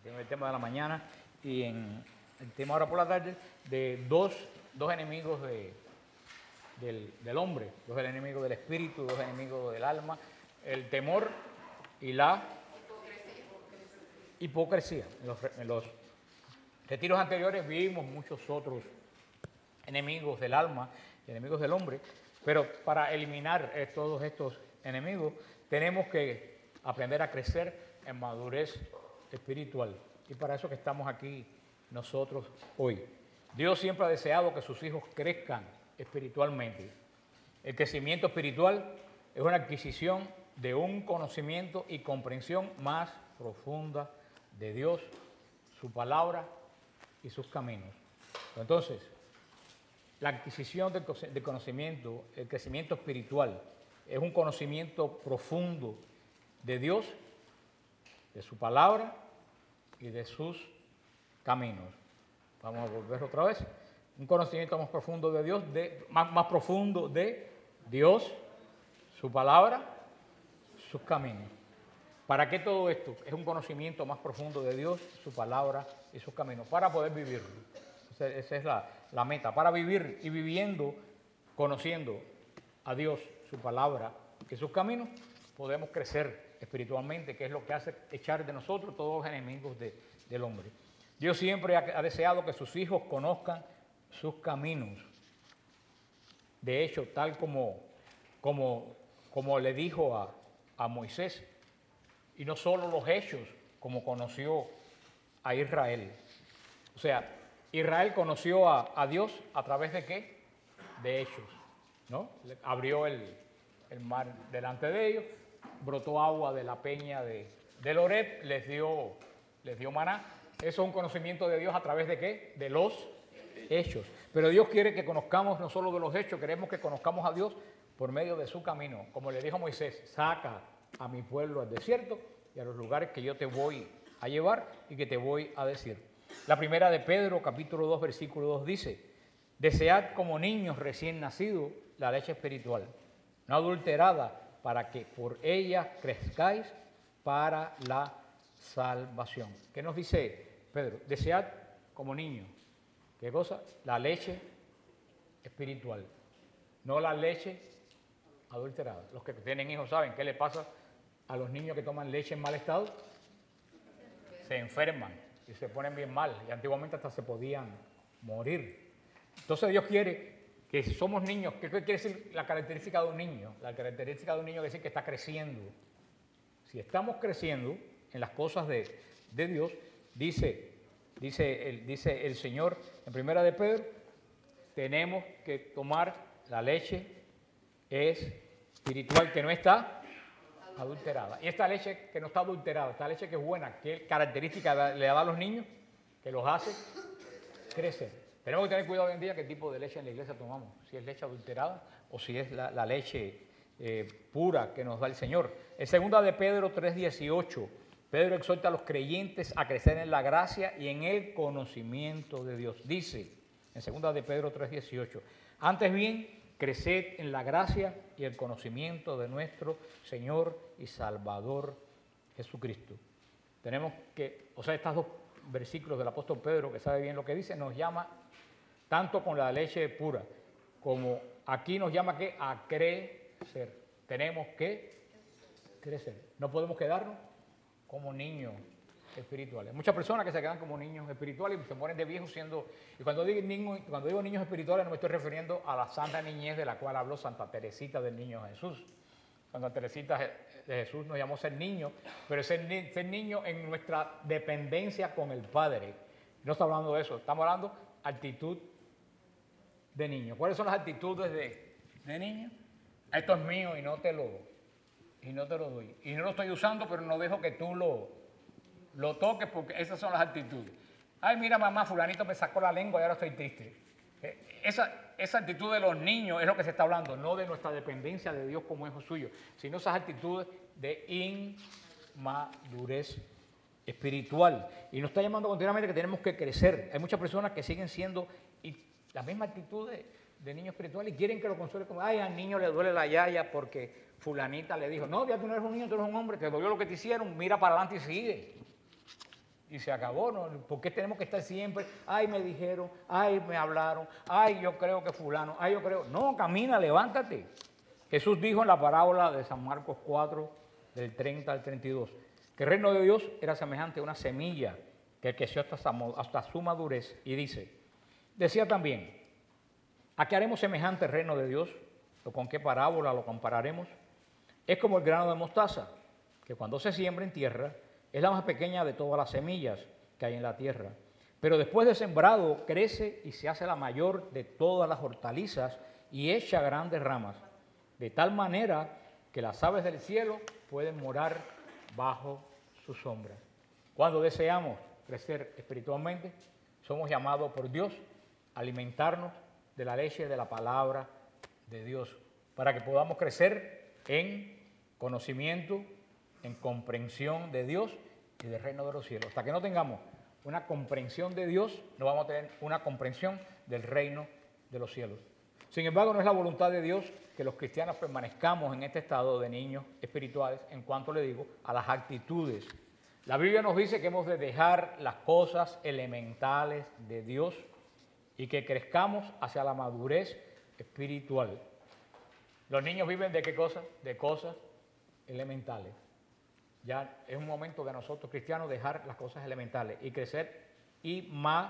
el tema de la mañana y en el tema ahora por la tarde de dos enemigos del hombre, dos enemigos del espíritu, dos enemigos del alma, el temor y la hipocresía. En los retiros anteriores vimos muchos otros enemigos del alma, enemigos del hombre, pero para eliminar todos estos enemigos tenemos que aprender a crecer en madurez espiritual. Y para eso que estamos aquí nosotros hoy. Dios siempre ha deseado que sus hijos crezcan espiritualmente. El crecimiento espiritual es una adquisición de un conocimiento y comprensión más profunda de Dios, su palabra y sus caminos. Entonces, la adquisición de conocimiento, el crecimiento espiritual, es un conocimiento profundo de Dios, de su palabra y de sus caminos. Vamos a volver otra vez. Un conocimiento más profundo de Dios, más profundo de Dios, su palabra, sus caminos. ¿Para qué todo esto? Es un conocimiento más profundo de Dios, su palabra y sus caminos, para poder vivirlo. Esa es la meta, para vivir y viviendo, conociendo a Dios, su palabra y sus caminos, podemos crecer espiritualmente, que es lo que hace echar de nosotros todos los enemigos del hombre. Dios siempre ha deseado que sus hijos conozcan sus caminos. De hecho, tal como le dijo a Moisés, y no solo los hechos, como conoció a Israel. O sea, Israel conoció a Dios a través de ¿qué? De hechos, ¿no? Abrió el mar delante de ellos, brotó agua de la peña del Horeb, les dio maná. Eso es un conocimiento de Dios a través de ¿qué? De los hechos. Pero Dios quiere que conozcamos no solo de los hechos, queremos que conozcamos a Dios por medio de su camino. Como le dijo Moisés, saca a mi pueblo al desierto y a los lugares que yo te voy a llevar y que te voy a decir. La primera de Pedro, capítulo 2, versículo 2 dice, desead como niños recién nacidos la leche espiritual, no adulterada, para que por ella crezcáis para la salvación. ¿Qué nos dice Pedro? Desead como niños. ¿Qué cosa? La leche espiritual, no la leche adulterada. Los que tienen hijos saben qué le pasa a los niños que toman leche en mal estado. Se enferman y se ponen bien mal. Y antiguamente hasta se podían morir. Entonces Dios quiere que si somos niños, ¿qué quiere decir la característica de un niño? La característica de un niño quiere decir que está creciendo. Si estamos creciendo en las cosas de Dios, dice el Señor en primera de Pedro, tenemos que tomar la leche espiritual que no está adulterada. Y esta leche que no está adulterada, esta leche que es buena, ¿qué característica le da a los niños? Que los hace crecer. Tenemos que tener cuidado hoy en día qué tipo de leche en la iglesia tomamos, si es leche adulterada o si es la leche pura que nos da el Señor. En segunda de Pedro 3:18, Pedro exhorta a los creyentes a crecer en la gracia y en el conocimiento de Dios. Dice en segunda de Pedro 3:18, antes bien, creced en la gracia y el conocimiento de nuestro Señor y Salvador Jesucristo. Tenemos que, estos dos versículos del apóstol Pedro, que sabe bien lo que dice, nos llama tanto con la leche pura, como aquí nos llama ¿qué? A crecer. Tenemos que crecer. No podemos quedarnos como niños espirituales. Muchas personas que se quedan como niños espirituales y se mueren de viejos siendo... Y cuando digo niños espirituales no me estoy refiriendo a la santa niñez de la cual habló Santa Teresita del Niño Jesús. Santa Teresita de Jesús nos llamó ser niños, pero ser niño en nuestra dependencia con el Padre. No está hablando de eso, estamos hablando de actitud de niño. ¿Cuáles son las actitudes de niño? Esto es mío y no te lo doy. Y no lo estoy usando, pero no dejo que tú lo toques, porque esas son las actitudes. Ay, mira mamá, fulanito me sacó la lengua y ahora estoy triste. Esa actitud de los niños es lo que se está hablando, no de nuestra dependencia de Dios como hijo suyo, sino esas actitudes de inmadurez espiritual. Y nos está llamando continuamente que tenemos que crecer. Hay muchas personas que siguen siendo la misma actitud de niño espiritual y quieren que lo consuele como, ay, al niño le duele la yaya porque fulanita le dijo, no, ya tú no eres un niño, tú eres un hombre, te dolió lo que te hicieron, mira para adelante y sigue. y se acabó. ¿No? ¿Por qué tenemos que estar siempre, ay, me dijeron, ay, me hablaron, ay, yo creo que fulano, ay, yo creo? No, camina, levántate. Jesús dijo en la parábola de San Marcos 4, del 30 al 32, que el reino de Dios era semejante a una semilla que creció hasta su madurez. Y decía también, ¿a qué haremos semejante el reino de Dios? ¿O con qué parábola lo compararemos? Es como el grano de mostaza, que cuando se siembra en tierra es la más pequeña de todas las semillas que hay en la tierra. Pero después de sembrado crece y se hace la mayor de todas las hortalizas y echa grandes ramas, de tal manera que las aves del cielo pueden morar bajo su sombra. Cuando deseamos crecer espiritualmente, somos llamados por Dios a alimentarnos de la leche de la palabra de Dios, para que podamos crecer en conocimiento, en comprensión de Dios y del reino de los cielos. Hasta que no tengamos una comprensión de Dios, no vamos a tener una comprensión del reino de los cielos. Sin embargo, no es la voluntad de Dios que los cristianos permanezcamos en este estado de niños espirituales en cuanto, le digo, a las actitudes. La Biblia nos dice que hemos de dejar las cosas elementales de Dios y que crezcamos hacia la madurez espiritual. Los niños viven ¿de qué cosas? De cosas elementales. Ya es un momento de nosotros cristianos dejar las cosas elementales y crecer y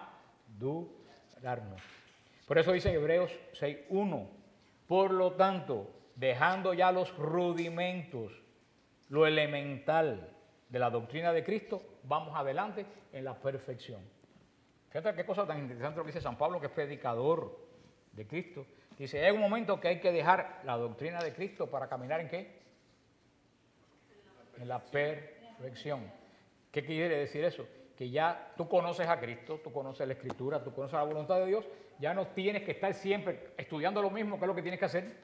madurarnos. Por eso dice Hebreos 6:1, por lo tanto, dejando ya los rudimentos, lo elemental de la doctrina de Cristo, vamos adelante en la perfección. Fíjate qué cosa tan interesante lo que dice San Pablo, que es predicador de Cristo. Dice, hay un momento que hay que dejar la doctrina de Cristo para caminar ¿en qué? En la perfección. ¿Qué quiere decir eso? Que ya tú conoces a Cristo, tú conoces la Escritura, tú conoces la voluntad de Dios, ya no tienes que estar siempre estudiando lo mismo. ¿Qué es lo que tienes que hacer?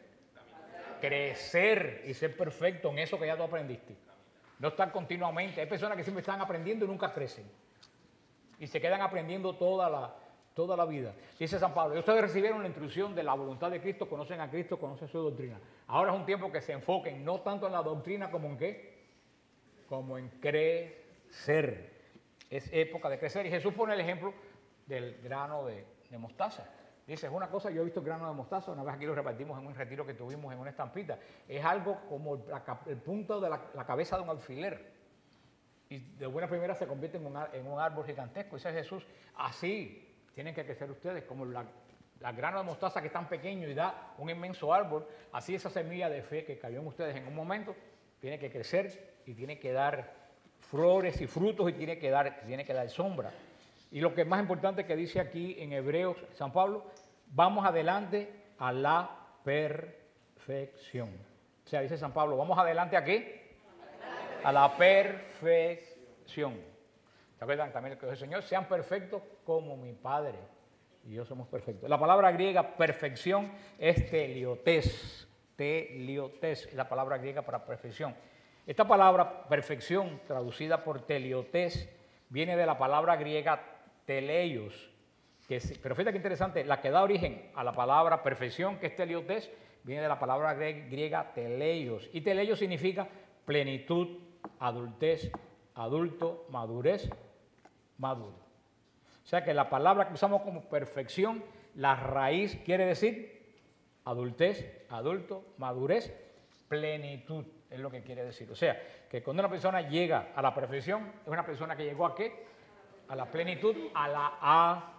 Crecer y ser perfecto en eso que ya tú aprendiste. No estar continuamente. Hay personas que siempre están aprendiendo y nunca crecen. Y se quedan aprendiendo toda la vida. Dice San Pablo, ustedes recibieron la instrucción de la voluntad de Cristo, conocen a Cristo, conocen su doctrina. Ahora es un tiempo que se enfoquen no tanto en la doctrina como en qué, como en crecer. Es época de crecer. Y Jesús pone el ejemplo del grano de mostaza. Dice, es una cosa, yo he visto el grano de mostaza, una vez aquí lo repartimos en un retiro que tuvimos en una estampita. Es algo como el punto de la cabeza de un alfiler. Y de buena primera se convierte en un árbol gigantesco. Dice Jesús, así tienen que crecer ustedes, como la grano de mostaza que es tan pequeño y da un inmenso árbol, así esa semilla de fe que cayó en ustedes en un momento, tiene que crecer y tiene que dar flores y frutos y tiene que dar sombra. Y lo que es más importante que dice aquí en Hebreos, San Pablo, vamos adelante a la perfección. O sea, dice San Pablo, vamos adelante ¿a qué? A la perfección. ¿Se acuerdan también que el Señor? Sean perfectos como mi Padre y yo somos perfectos. La palabra griega perfección es teliotes. Teliotes es la palabra griega para perfección. Esta palabra perfección, traducida por teliotes, viene de la palabra griega teleios. Pero fíjate qué interesante, la que da origen a la palabra perfección, que es teliotes, viene de la palabra griega teleios. Y teleios significa plenitud, adultez, adulto, madurez, maduro. O sea que la palabra que usamos como perfección, la raíz quiere decir adultez, adulto, madurez, plenitud, es lo que quiere decir. O sea, que cuando una persona llega a la perfección, es una persona que llegó ¿a qué? A la plenitud, a la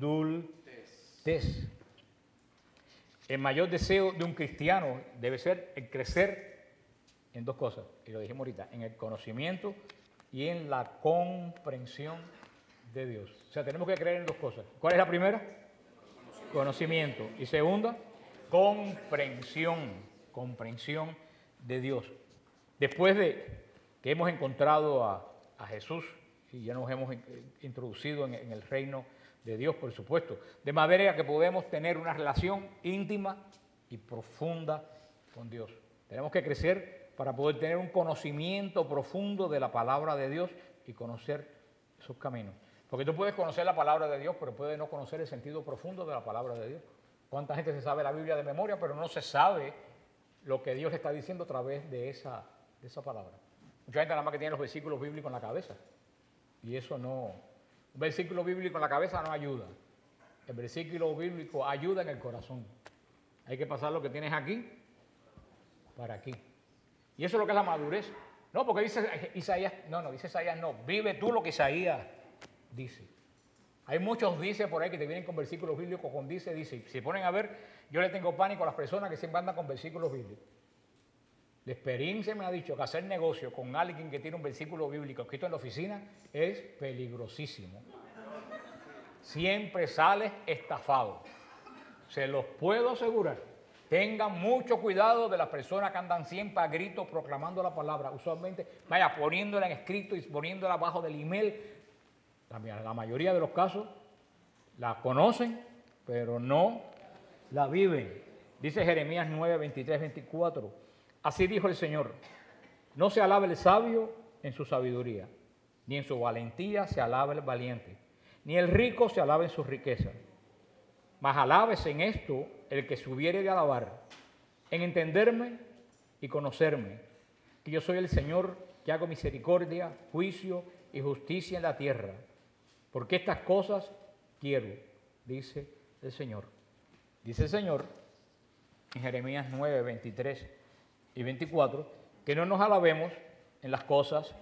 adultez. El mayor deseo de un cristiano debe ser el crecer en dos cosas, y lo dijimos ahorita, en el conocimiento y en la comprensión de Dios. O sea, tenemos que creer en dos cosas. ¿Cuál es la primera? Conocimiento. Y segunda, comprensión de Dios. Después de que hemos encontrado a Jesús y ya nos hemos introducido en el reino de Dios, por supuesto, de manera que podemos tener una relación íntima y profunda con Dios. Tenemos que crecer para poder tener un conocimiento profundo de la palabra de Dios y conocer sus caminos. Porque tú puedes conocer la palabra de Dios, pero puedes no conocer el sentido profundo de la palabra de Dios. ¿Cuánta gente se sabe la Biblia de memoria, pero no se sabe lo que Dios está diciendo a través de esa palabra? Mucha gente nada más que tiene los versículos bíblicos en la cabeza. Y eso no, un versículo bíblico en la cabeza no ayuda. El versículo bíblico ayuda en el corazón. Hay que pasar lo que tienes aquí para aquí. Y eso es lo que es la madurez. No, porque dice Isaías, dice Isaías no, vive tú lo que Isaías dice. Hay muchos dice por ahí que te vienen con versículos bíblicos, con dice. Si se ponen a ver, yo le tengo pánico a las personas que siempre andan con versículos bíblicos. La experiencia me ha dicho que hacer negocio con alguien que tiene un versículo bíblico escrito en la oficina es peligrosísimo. Siempre sales estafado. Se los puedo asegurar. Tengan mucho cuidado de las personas que andan siempre a gritos proclamando la palabra. Usualmente, vaya, poniéndola en escrito y poniéndola abajo del email. La mayoría de los casos la conocen, pero no la viven. Dice Jeremías 9, 23, 24. Así dijo el Señor, no se alabe el sabio en su sabiduría, ni en su valentía se alabe el valiente, ni el rico se alabe en su riqueza. Mas alábese en esto el que se hubiere de alabar, en entenderme y conocerme, que yo soy el Señor que hago misericordia, juicio y justicia en la tierra, porque estas cosas quiero, dice el Señor. Dice el Señor en Jeremías 9, 23 y 24, que no nos alabemos en las cosas,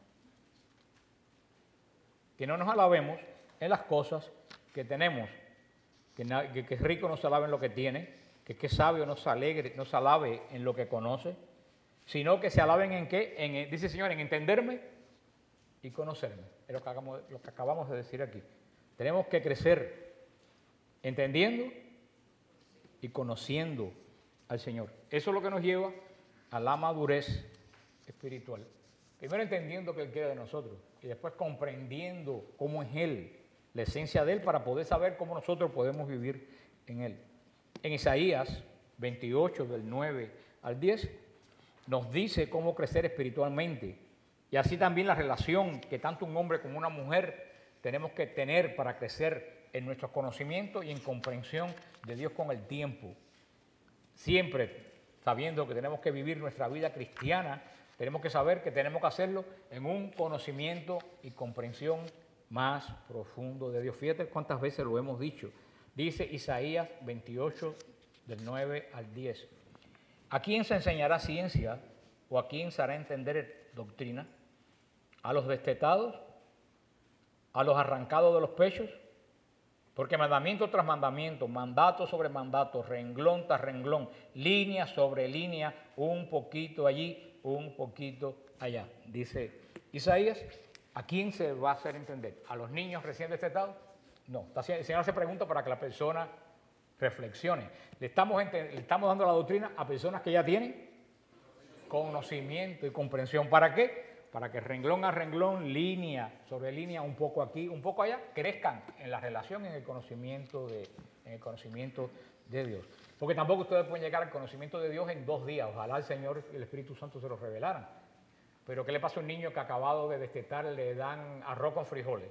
que tenemos, que es rico no se alabe en lo que tiene, que es sabio no se alabe en lo que conoce, sino que se alaben en qué, dice el Señor, en entenderme y conocerme. Es lo que acabamos de decir aquí. Tenemos que crecer entendiendo y conociendo al Señor. Eso es lo que nos lleva a la madurez espiritual. Primero entendiendo que Él quiere de nosotros y después comprendiendo cómo es Él, la esencia de Él, para poder saber cómo nosotros podemos vivir en Él. En Isaías 28, del 9 al 10, nos dice cómo crecer espiritualmente y así también la relación que tanto un hombre como una mujer tenemos que tener para crecer en nuestros conocimientos y en comprensión de Dios con el tiempo. Siempre sabiendo que tenemos que vivir nuestra vida cristiana, tenemos que saber que tenemos que hacerlo en un conocimiento y comprensión más profundo de Dios. Fíjate cuántas veces lo hemos dicho. Dice Isaías 28, del 9 al 10. ¿A quién se enseñará ciencia o a quién se hará entender doctrina? ¿A los destetados? ¿A los arrancados de los pechos? Porque mandamiento tras mandamiento, mandato sobre mandato, renglón tras renglón, línea sobre línea, un poquito allí, un poquito allá. Dice Isaías, ¿a quién se va a hacer entender? ¿A los niños recién destetados? No, el Señor se pregunta para que la persona reflexione. Le estamos dando la doctrina a personas que ya tienen conocimiento y comprensión. ¿Para qué? Para que renglón a renglón, línea sobre línea, un poco aquí, un poco allá, crezcan en la relación, en el conocimiento de Dios. Porque tampoco ustedes pueden llegar al conocimiento de Dios en 2 días. Ojalá el Señor y el Espíritu Santo se lo revelaran. Pero ¿qué le pasa a un niño que acabado de destetar le dan arroz con frijoles?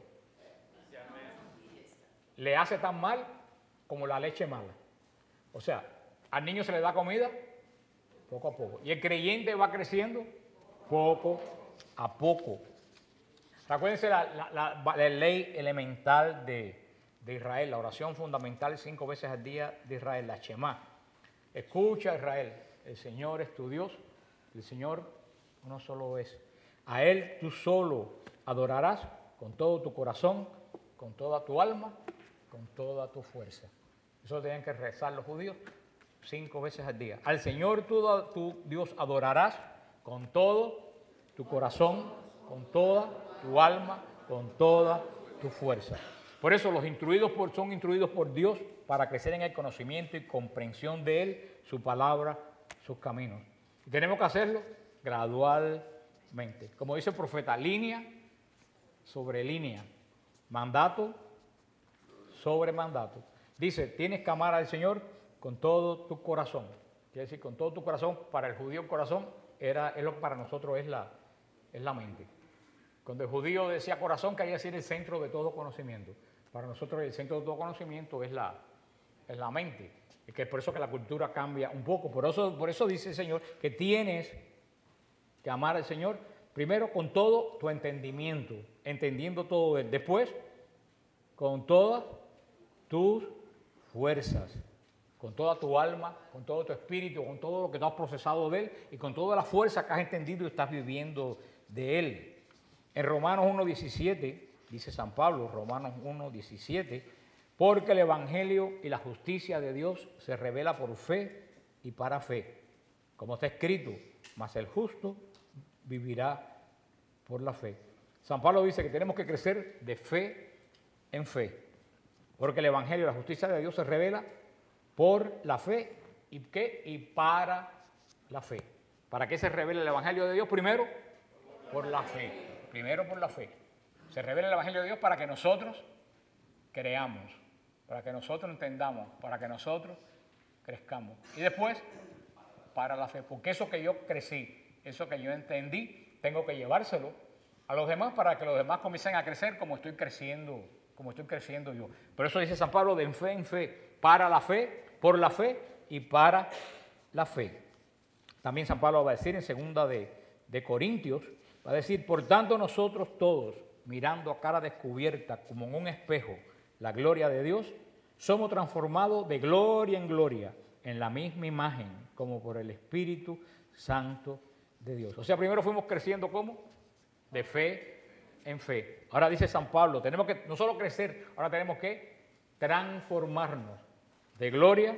Le hace tan mal como la leche mala. O sea, al niño se le da comida poco a poco. Y el creyente va creciendo poco a poco. Recuérdense la ley elemental de Israel, la oración fundamental 5 veces al día de Israel, la Shema. Escucha, Israel, el Señor es tu Dios, el Señor uno solo es. A Él tú solo adorarás con todo tu corazón, con toda tu alma, con toda tu fuerza. Eso tenían que rezar los judíos 5 veces al día. Al Señor tú Dios adorarás con todo tu corazón, con toda tu alma, con toda tu fuerza. Por eso los son instruidos por Dios para crecer en el conocimiento y comprensión de Él, su palabra, sus caminos. Y tenemos que hacerlo gradualmente. Como dice el profeta, línea sobre línea, mandato sobre mandato. Dice, tienes que amar al Señor con todo tu corazón. Quiere decir, con todo tu corazón, para el judío el corazón es lo que para nosotros es la mente. Cuando el judío decía corazón, quería decir el centro de todo conocimiento. Para nosotros el centro de todo conocimiento es la mente. Es que es por eso que la cultura cambia un poco. Por eso dice el Señor que tienes que amar al Señor Primero, con todo tu entendimiento, entendiendo todo él. Después, con todas tus fuerzas, con toda tu alma, con todo tu espíritu, con todo lo que tú has procesado de él y con toda la fuerza que has entendido y estás viviendo de él. En Romanos 1:17, dice San Pablo, Romanos 1:17, porque el evangelio y la justicia de Dios se revela por fe y para fe. Como está escrito, mas el justo vivirá por la fe. San Pablo dice que tenemos que crecer de fe en fe, porque el evangelio y la justicia de Dios se revela por la fe y ¿qué? Y para la fe. ¿Para qué se revela el evangelio de Dios? Primero, por la fe. Primero por la fe. Se revela el evangelio de Dios para que nosotros creamos, para que nosotros entendamos, para que nosotros crezcamos. Y después, para la fe. Porque eso que yo crecí, eso que yo entendí, tengo que llevárselo a los demás para que los demás comiencen a crecer como estoy creciendo yo. Por eso dice San Pablo, de fe en fe, para la fe, por la fe y para la fe. También San Pablo va a decir en segunda de Corintios, va a decir, por tanto nosotros todos, mirando a cara descubierta como en un espejo la gloria de Dios, somos transformados de gloria en gloria en la misma imagen, como por el Espíritu Santo de Dios. O sea, primero fuimos creciendo ¿cómo? De fe en fe. Ahora dice San Pablo, tenemos que no solo crecer, ahora tenemos que transformarnos de gloria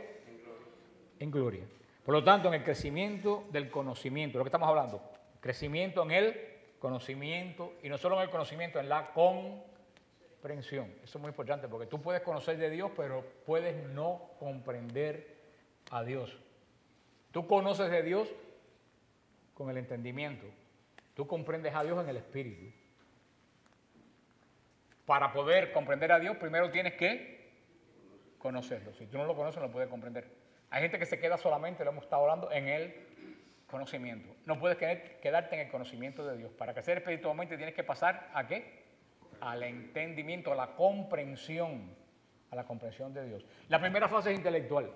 en gloria. Por lo tanto, en el crecimiento del conocimiento, lo que estamos hablando, crecimiento en el conocimiento, y no solo en el conocimiento, en la comprensión. Eso es muy importante, porque tú puedes conocer de Dios, pero puedes no comprender a Dios. Tú conoces de Dios con el entendimiento. Tú comprendes a Dios en el espíritu. Para poder comprender a Dios, primero tienes que conocerlo. Si tú no lo conoces, no lo puedes comprender. Hay gente que se queda solamente, lo hemos estado hablando, en el conocimiento. No puedes quedarte en el conocimiento de Dios. Para crecer espiritualmente tienes que pasar ¿a qué? Al entendimiento, a la comprensión de Dios. La primera fase es intelectual.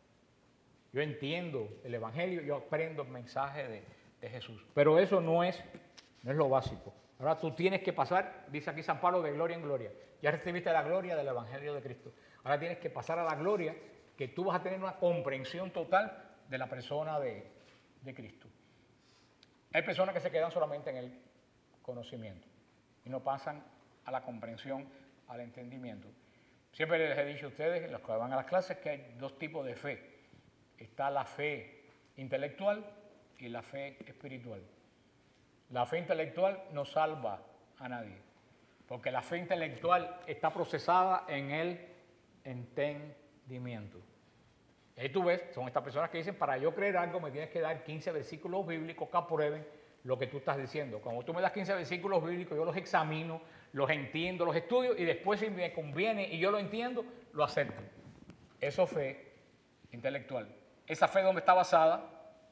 Yo entiendo el Evangelio, yo aprendo el mensaje de Jesús. Pero eso no es lo básico. Ahora tú tienes que pasar, dice aquí San Pablo, de gloria en gloria. Ya recibiste la gloria del Evangelio de Cristo. Ahora tienes que pasar a la gloria que tú vas a tener una comprensión total de la persona de Cristo. Hay personas que se quedan solamente en el conocimiento y no pasan a la comprensión, al entendimiento. Siempre les he dicho a ustedes, los que van a las clases, que hay dos tipos de fe. Está la fe intelectual y la fe espiritual. La fe intelectual no salva a nadie, porque la fe intelectual está procesada en el entendimiento. Y ahí tú ves, son estas personas que dicen, para yo creer algo me tienes que dar 15 versículos bíblicos que aprueben lo que tú estás diciendo. Cuando tú me das 15 versículos bíblicos, yo los examino, los entiendo, los estudio y después si me conviene y yo lo entiendo, lo acepto. Eso es fe intelectual. Esa fe donde está basada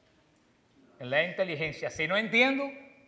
en la inteligencia. Si no entiendo,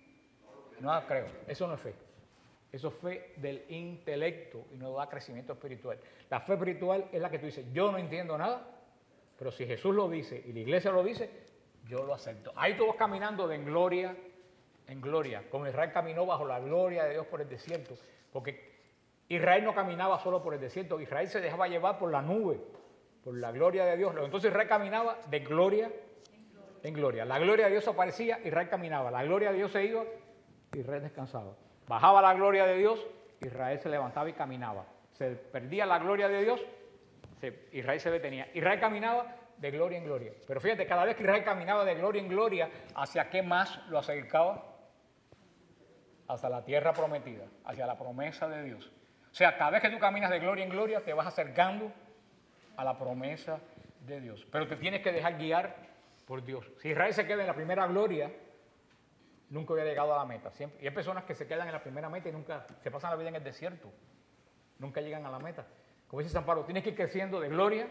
no creo. Eso no es fe. Eso es fe del intelecto y no da crecimiento espiritual. La fe espiritual es la que tú dices, yo no entiendo nada, pero si Jesús lo dice y la iglesia lo dice, yo lo acepto. Ahí tú vas caminando de gloria en gloria, como Israel caminó bajo la gloria de Dios por el desierto, porque Israel no caminaba solo por el desierto, Israel se dejaba llevar por la nube, por la gloria de Dios. Entonces Israel caminaba de gloria en gloria. La gloria de Dios aparecía, Israel caminaba. La gloria de Dios se iba, Israel descansaba. Bajaba la gloria de Dios, Israel se levantaba y caminaba. Se perdía la gloria de Dios, Israel se detenía. Israel caminaba de gloria en gloria. Pero fíjate, cada vez que Israel caminaba de gloria en gloria, ¿hacia qué más lo acercaba? Hacia la tierra prometida, hacia la promesa de Dios. O sea, cada vez que tú caminas de gloria en gloria, te vas acercando a la promesa de Dios. Pero te tienes que dejar guiar por Dios. Si Israel se queda en la primera gloria, nunca hubiera llegado a la meta. Siempre. Y hay personas que se quedan en la primera meta y nunca se pasan la vida en el desierto. Nunca llegan a la meta. Como dice San Pablo, tienes que ir creciendo de gloria.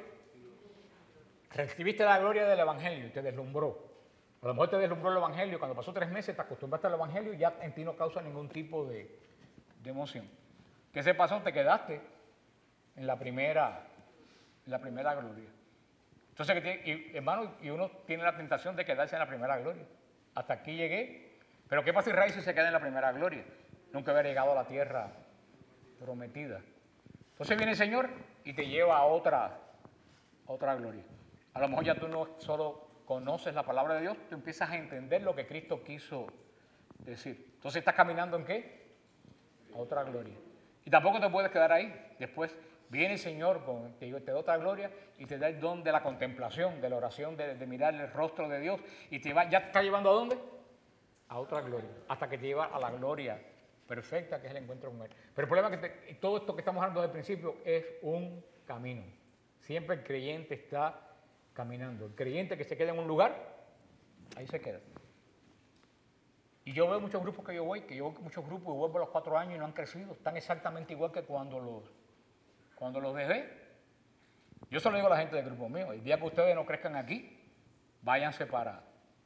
Recibiste la gloria del Evangelio y te deslumbró. A lo mejor te deslumbró el Evangelio. Cuando pasó 3 meses te acostumbraste al Evangelio y ya en ti no causa ningún tipo de emoción. ¿Qué se pasó? Te quedaste en la primera gloria. Entonces, hermano, y uno tiene la tentación de quedarse en la primera gloria. Hasta aquí llegué, Pero ¿qué pasa si Israel se queda en la primera gloria? Nunca haber llegado a la tierra prometida. Entonces viene el Señor y te lleva a otra gloria. A lo mejor ya tú no solo conoces la palabra de Dios, tú empiezas a entender lo que Cristo quiso decir. Entonces estás caminando ¿en qué? A otra gloria. Y tampoco te puedes quedar ahí. Después viene el Señor, te da otra gloria y te da el don de la contemplación, de la oración, de mirar el rostro de Dios. Y ya te está llevando ¿a dónde? A otra gloria. Hasta que te lleva a la gloria perfecta, que es el encuentro con Él. Pero el problema es que todo esto que estamos hablando desde el principio es un camino. Siempre el creyente está caminando. El creyente que se queda en un lugar, ahí se queda. Y yo veo muchos grupos que yo voy muchos grupos y vuelvo a los 4 años y no han crecido. Están exactamente igual que cuando los dejé. Yo se lo digo a la gente del grupo mío. El día que ustedes no crezcan aquí, váyanse para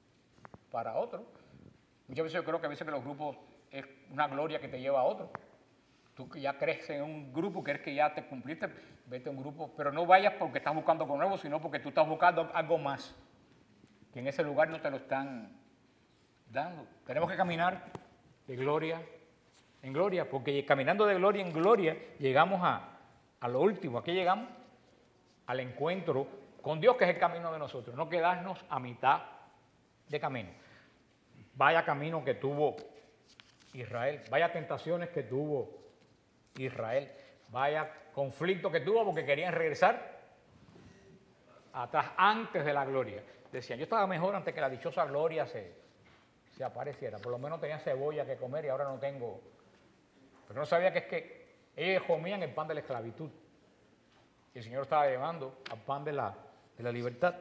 otro. Muchas veces yo creo que a veces que los grupos es una gloria que te lleva a otro. Tú que ya creces en un grupo, crees que ya te cumpliste, vete a un grupo, pero no vayas porque estás buscando algo nuevo, sino porque tú estás buscando algo más, que en ese lugar no te lo están dando. Tenemos que caminar de gloria en gloria, porque caminando de gloria en gloria llegamos a lo último. Aquí llegamos al encuentro con Dios, que es el camino de nosotros, no quedarnos a mitad de camino. Vaya camino que tuvo Israel, vaya tentaciones que tuvo Israel, vaya conflicto que tuvo porque querían regresar atrás antes de la gloria. Decían, yo estaba mejor antes que la dichosa gloria se apareciera, por lo menos tenía cebolla que comer y ahora no tengo. Pero no sabía que es que ellos comían el pan de la esclavitud y el Señor estaba llevando al pan de la libertad.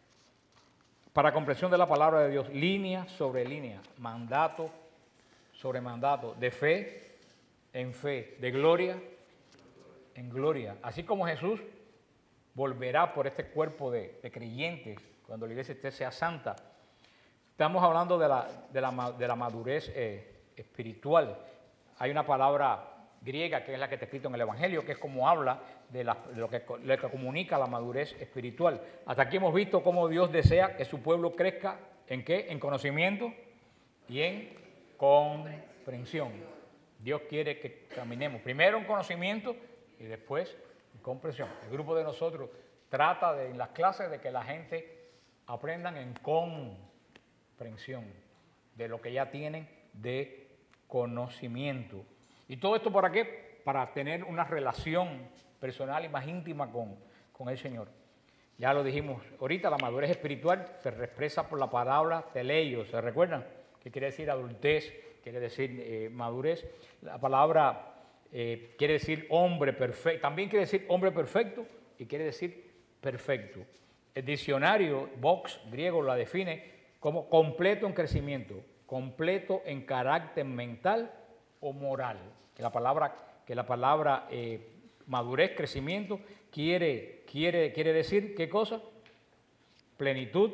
Para comprensión de la palabra de Dios, línea sobre línea, mandato sobre mandato, de fe en fe, de gloria en gloria. Así como Jesús volverá por este cuerpo de creyentes cuando la iglesia sea santa. Estamos hablando de la madurez espiritual. Hay una palabra griega que es la que está escrita en el Evangelio, que es como habla de lo que comunica la madurez espiritual. Hasta aquí hemos visto cómo Dios desea que su pueblo crezca, ¿en qué? En conocimiento y en comprensión. Dios quiere que caminemos primero en conocimiento y después en comprensión. El grupo de nosotros trata en las clases de que la gente aprendan en comprensión de lo que ya tienen de conocimiento. ¿Y todo esto para qué? Para tener una relación personal y más íntima con el Señor. Ya lo dijimos ahorita, la madurez espiritual se expresa por la palabra teleio, ¿se recuerdan? Que quiere decir adultez, quiere decir madurez. La palabra quiere decir hombre perfecto, también quiere decir hombre perfecto y quiere decir perfecto. El diccionario Vox griego la define como completo en crecimiento, completo en carácter mental o moral. Que la palabra madurez, crecimiento, quiere decir ¿qué cosa? Plenitud,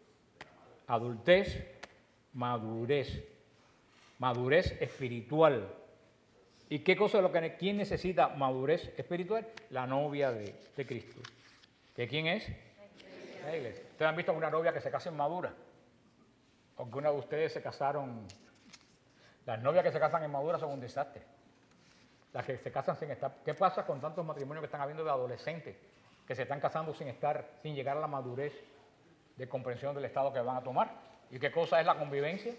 adultez, madurez espiritual. ¿Y qué cosa es lo que quién necesita madurez espiritual? La novia de Cristo. ¿Que quién es? La iglesia. ¿Ustedes han visto alguna novia que se casa inmadura? ¿Alguna de ustedes se casaron? Las novias que se casan inmaduras son un desastre. Las que se casan sin estar. ¿Qué pasa con tantos matrimonios que están habiendo de adolescentes que se están casando sin llegar a la madurez de comprensión del estado que van a tomar? ¿Y qué cosa es la convivencia?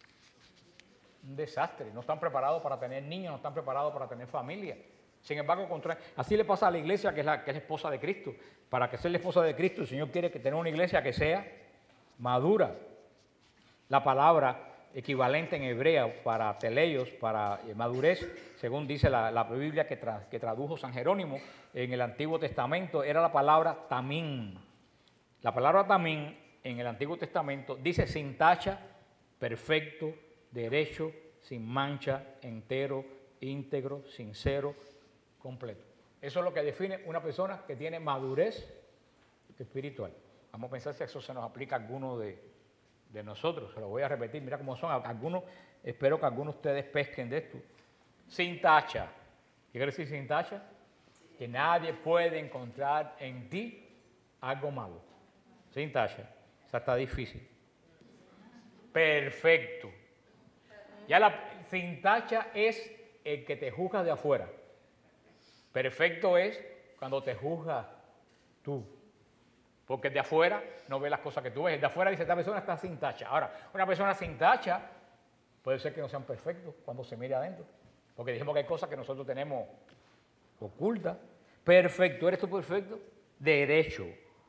Un desastre. No están preparados para tener niños, no están preparados para tener familia. Sin embargo, así le pasa a la iglesia que es la esposa de Cristo. Para que sea la esposa de Cristo, el Señor quiere que tenga una iglesia que sea madura. La palabra equivalente en hebreo para teleios, para madurez, según dice la Biblia que tradujo San Jerónimo en el Antiguo Testamento, era la palabra tamín. La palabra tamín en el Antiguo Testamento dice sin tacha, perfecto, derecho, sin mancha, entero, íntegro, sincero, completo. Eso es lo que define una persona que tiene madurez espiritual. Vamos a pensar si eso se nos aplica a alguno de nosotros. Se lo voy a repetir, mira cómo son. Algunos, espero que algunos de ustedes pesquen de esto. Sin tacha. ¿Qué quiere decir sin tacha? Que nadie puede encontrar en ti algo malo. Sin tacha. O sea, está difícil. Perfecto. Ya sin tacha es el que te juzga de afuera. Perfecto es cuando te juzgas tú. Porque el de afuera no ve las cosas que tú ves. El de afuera dice, esta persona está sin tacha. Ahora, una persona sin tacha puede ser que no sean perfectos cuando se mire adentro. Porque dijimos que hay cosas que nosotros tenemos ocultas. Perfecto, ¿eres tú perfecto? Derecho.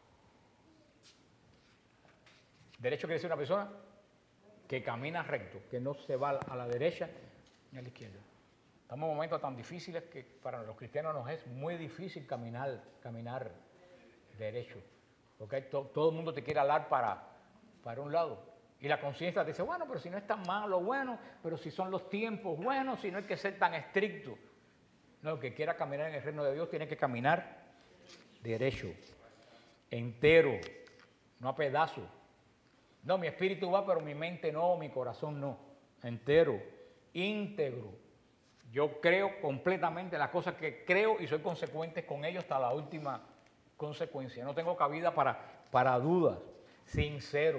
Derecho quiere decir una persona que camina recto, que no se va a la derecha ni a la izquierda. Estamos en momentos tan difíciles que para los cristianos nos es muy difícil caminar derecho. Porque todo el mundo te quiere hablar para un lado. Y la conciencia te dice, bueno, pero si no es tan malo, bueno, pero si son los tiempos, bueno, si no hay que ser tan estricto. No, el que quiera caminar en el reino de Dios tiene que caminar derecho, entero, no a pedazos. No, mi espíritu va, pero mi mente no, mi corazón no. Entero, íntegro. Yo creo completamente en las cosas que creo y soy consecuente con ellos hasta la última consecuencia. No tengo cabida para dudas. Sincero.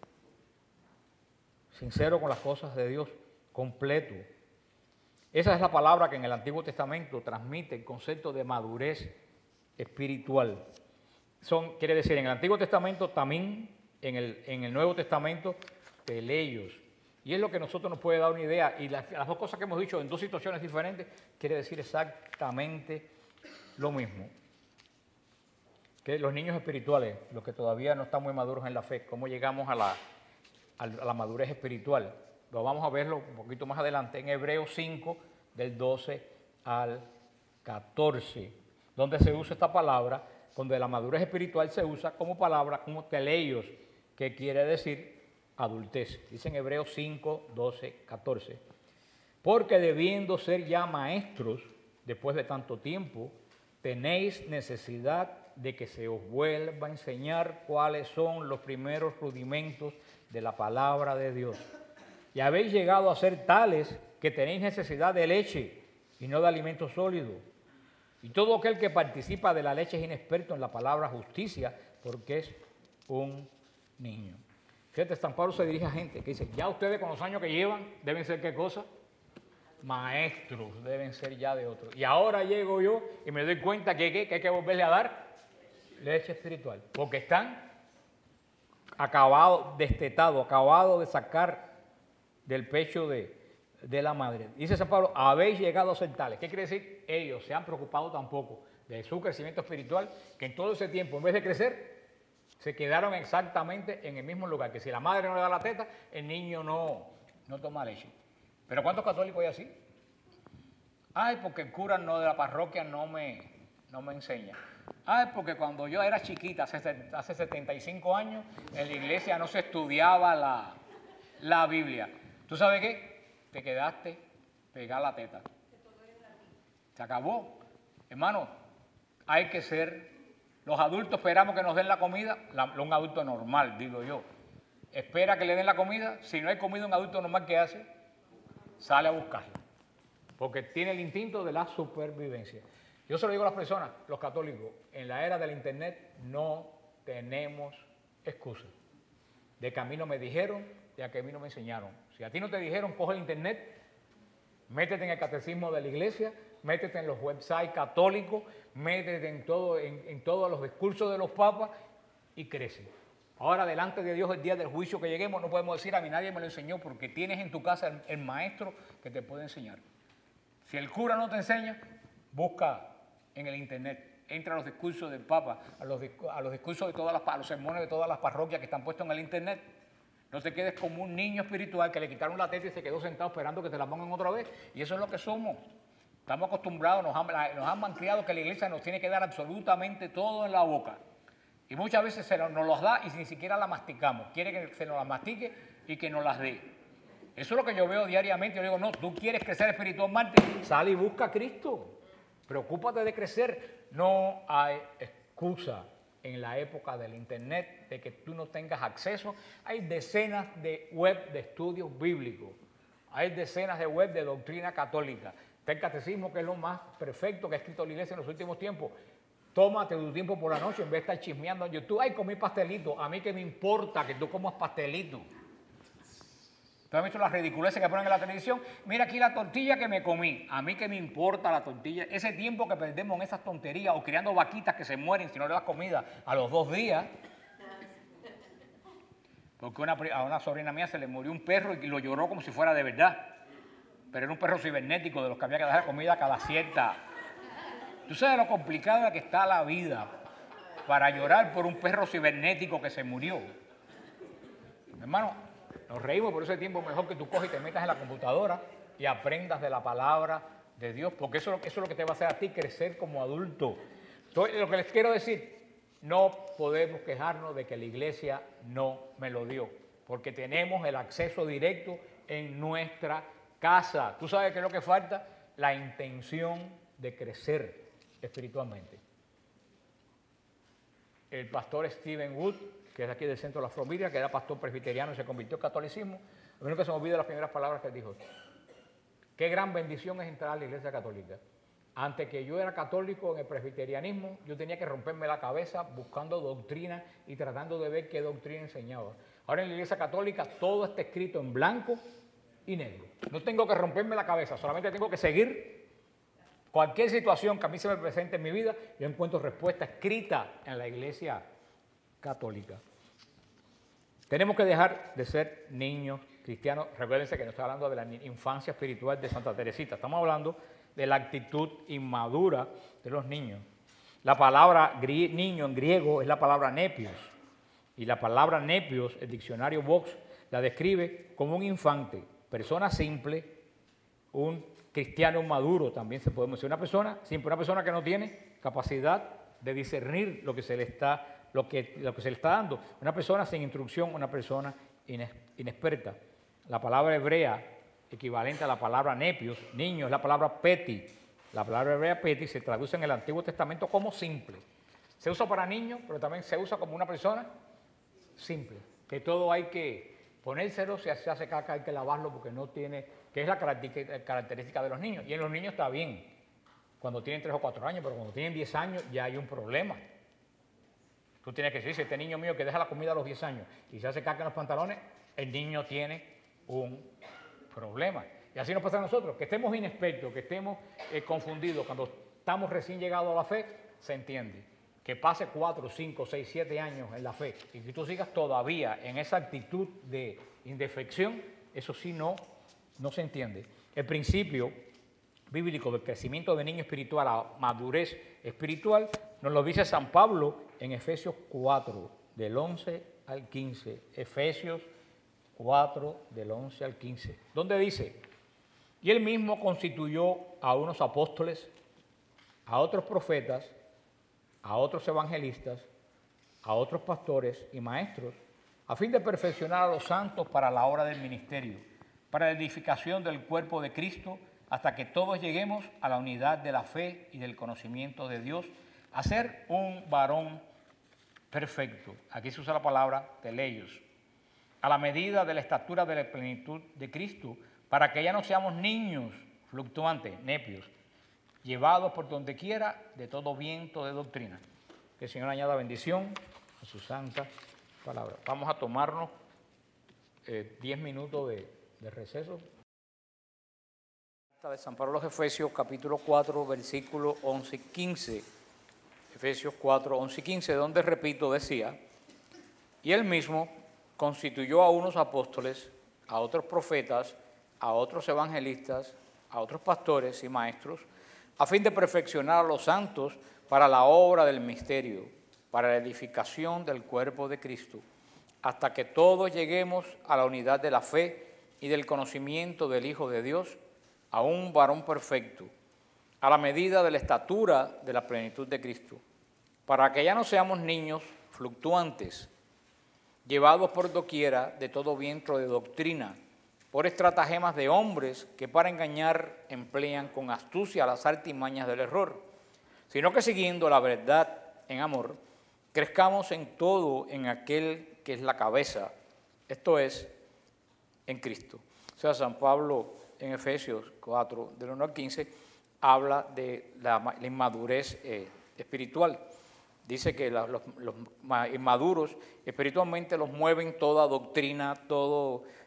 Sincero con las cosas de Dios. Completo. Esa es la palabra que en el Antiguo Testamento transmite el concepto de madurez espiritual. Quiere decir, en el Antiguo Testamento también, en el Nuevo Testamento, teleios. Y es lo que a nosotros nos puede dar una idea. Y las dos cosas que hemos dicho en dos situaciones diferentes, quiere decir exactamente lo mismo. Que los niños espirituales, los que todavía no están muy maduros en la fe, cómo llegamos a la madurez espiritual. Lo vamos a verlo un poquito más adelante en Hebreos 5, del 12 al 14, donde se usa esta palabra, donde la madurez espiritual se usa como palabra, como teleios, que quiere decir adultez. Dice en Hebreos 5, 12, 14. Porque debiendo ser ya maestros, después de tanto tiempo, tenéis necesidad de que se os vuelva a enseñar cuáles son los primeros rudimentos de la palabra de Dios. Y habéis llegado a ser tales que tenéis necesidad de leche y no de alimento sólido. Y todo aquel que participa de la leche es inexperto en la palabra justicia, porque es un niño. Fíjate, San Pablo se dirige a gente que dice, ya ustedes con los años que llevan, deben ser ¿qué cosa? Maestros, deben ser ya de otros. Y ahora llego yo y me doy cuenta que hay que volverle a dar leche espiritual, porque están acabados, destetados, acabados de sacar del pecho de la madre. Dice San Pablo, habéis llegado a ser tales. ¿Qué quiere decir? Ellos se han preocupado tampoco de su crecimiento espiritual, que en todo ese tiempo, en vez de crecer, se quedaron exactamente en el mismo lugar, que si la madre no le da la teta, el niño no toma leche. Pero ¿cuántos católicos hay así? Ay, porque el cura no de la parroquia no me enseña. Ay, porque cuando yo era chiquita, hace 75 años, en la iglesia no se estudiaba la Biblia. ¿Tú sabes qué? Te quedaste pegada la teta. Se acabó. Hermano, hay que ser... Los adultos esperamos que nos den la comida, un adulto normal, digo yo. Espera que le den la comida. Si no hay comida, un adulto normal, ¿qué hace? Sale a buscarla. Porque tiene el instinto de la supervivencia. Yo se lo digo a las personas, los católicos, en la era del internet no tenemos excusas. De que a mí no me dijeron, de a que a mí no me enseñaron. Si a ti no te dijeron, coge el internet, métete en el catecismo de la iglesia, métete en los websites católicos, métete en todos los discursos de los papas y crece. Ahora, delante de Dios, el día del juicio que lleguemos, no podemos decir a mí nadie me lo enseñó, porque tienes en tu casa el maestro que te puede enseñar. Si el cura no te enseña, busca en el internet, entra a los discursos del Papa, a los discursos de a los sermones de todas las parroquias que están puestos en el internet. No te quedes como un niño espiritual que le quitaron la teta y se quedó sentado esperando que te la pongan otra vez. Y eso es lo que somos. Estamos acostumbrados, nos han mancriado que la iglesia nos tiene que dar absolutamente todo en la boca. Y muchas veces nos los da y ni siquiera la masticamos. Quiere que se nos las mastique y que nos las dé. Eso es lo que yo veo diariamente. Yo digo, no, tú quieres crecer espiritualmente, sal y busca a Cristo. Preocúpate de crecer. No hay excusa en la época del internet de que tú no tengas acceso. Hay decenas de web de estudios bíblicos. Hay decenas de web de doctrina católica. Está el catecismo, que es lo más perfecto que ha escrito la iglesia en los últimos tiempos. Tómate tu tiempo por la noche en vez de estar chismeando en YouTube. Ay, comí pastelito. A mí que me importa que tú comas pastelito. ¿Tú has visto las ridiculeces que ponen en la televisión? Mira aquí la tortilla que me comí. A mí que me importa la tortilla. Ese tiempo que perdemos en esas tonterías o criando vaquitas que se mueren si no le das comida a los 2 días. Porque a una sobrina mía se le murió un perro y lo lloró como si fuera de verdad. Pero era un perro cibernético de los que había que dar comida cada cierta. Tú sabes lo complicada que está la vida para llorar por un perro cibernético que se murió. Hermano, nos reímos por ese tiempo, mejor que tú coges y te metas en la computadora y aprendas de la palabra de Dios, porque eso es lo que te va a hacer a ti crecer como adulto. Entonces, lo que les quiero decir, no podemos quejarnos de que la iglesia no me lo dio, porque tenemos el acceso directo en nuestra casa. ¿Tú sabes qué es lo que falta? La intención de crecer espiritualmente. El pastor Stephen Wood, que es aquí del centro de la Florida, que era pastor presbiteriano y se convirtió al catolicismo, lo único que se me olvida las primeras palabras que él dijo: qué gran bendición es entrar a la iglesia católica. Antes que yo era católico en el presbiterianismo, yo tenía que romperme la cabeza buscando doctrina y tratando de ver qué doctrina enseñaba. Ahora en la iglesia católica todo está escrito en blanco y negro. No tengo que romperme la cabeza, solamente tengo que seguir cualquier situación que a mí se me presente en mi vida. Yo encuentro respuesta escrita en la iglesia católica. Tenemos que dejar de ser niños cristianos. Recuérdense que no estoy hablando de la infancia espiritual de Santa Teresita, estamos hablando de la actitud inmadura de los niños. La palabra niño en griego es la palabra nepios, y la palabra nepios, el diccionario Vox la describe como un infante, persona simple, un cristiano maduro, también se puede decir una persona simple, una persona que no tiene capacidad de discernir lo que se le está dando, una persona sin instrucción, una persona inexperta. La palabra hebrea equivalente a la palabra nepios, niño, es la palabra peti. La palabra hebrea peti se traduce en el Antiguo Testamento como simple. Se usa para niños, pero también se usa como una persona simple, que todo hay que ponérselo, si se hace caca hay que lavarlo porque no tiene, que es la característica de los niños. Y en los niños está bien, cuando tienen 3 o 4 años, pero cuando tienen 10 años ya hay un problema. Tú tienes que decir, si este niño mío que deja la comida a los 10 años y se hace caca en los pantalones, el niño tiene un problema. Y así nos pasa a nosotros, que estemos inexpertos, que estemos confundidos, cuando estamos recién llegados a la fe, se entiende. Que pase 4, 5, 6, 7 años en la fe y que tú sigas todavía en esa actitud de indefección, eso sí no se entiende. El principio bíblico del crecimiento de niño espiritual a madurez espiritual nos lo dice San Pablo en Efesios 4, del 11 al 15. Efesios 4, del 11 al 15, donde dice: y él mismo constituyó a unos apóstoles, a otros profetas, a otros evangelistas, a otros pastores y maestros, a fin de perfeccionar a los santos para la obra del ministerio, para la edificación del cuerpo de Cristo, hasta que todos lleguemos a la unidad de la fe y del conocimiento de Dios, a ser un varón perfecto. Aquí se usa la palabra teleios, a la medida de la estatura de la plenitud de Cristo, para que ya no seamos niños fluctuantes, nepios, llevados por donde quiera de todo viento de doctrina. Que el Señor añada bendición a su santa palabra. Vamos a tomarnos 10 minutos de receso. De San Pablo a los Efesios, capítulo 4, versículos 11 y 15. Efesios 4, 11 y 15, donde, repito, decía: y él mismo constituyó a unos apóstoles, a otros profetas, a otros evangelistas, a otros pastores y maestros, a fin de perfeccionar a los santos para la obra del misterio, para la edificación del cuerpo de Cristo, hasta que todos lleguemos a la unidad de la fe y del conocimiento del Hijo de Dios, a un varón perfecto, a la medida de la estatura de la plenitud de Cristo, para que ya no seamos niños fluctuantes, llevados por doquiera de todo viento de doctrina, por estratagemas de hombres que para engañar emplean con astucia las artimañas del error, sino que siguiendo la verdad en amor, crezcamos en todo en aquel que es la cabeza, esto es, en Cristo. O sea, San Pablo en Efesios 4, del 1 al 15, habla de la inmadurez espiritual. Dice que los inmaduros espiritualmente los mueven toda doctrina, todo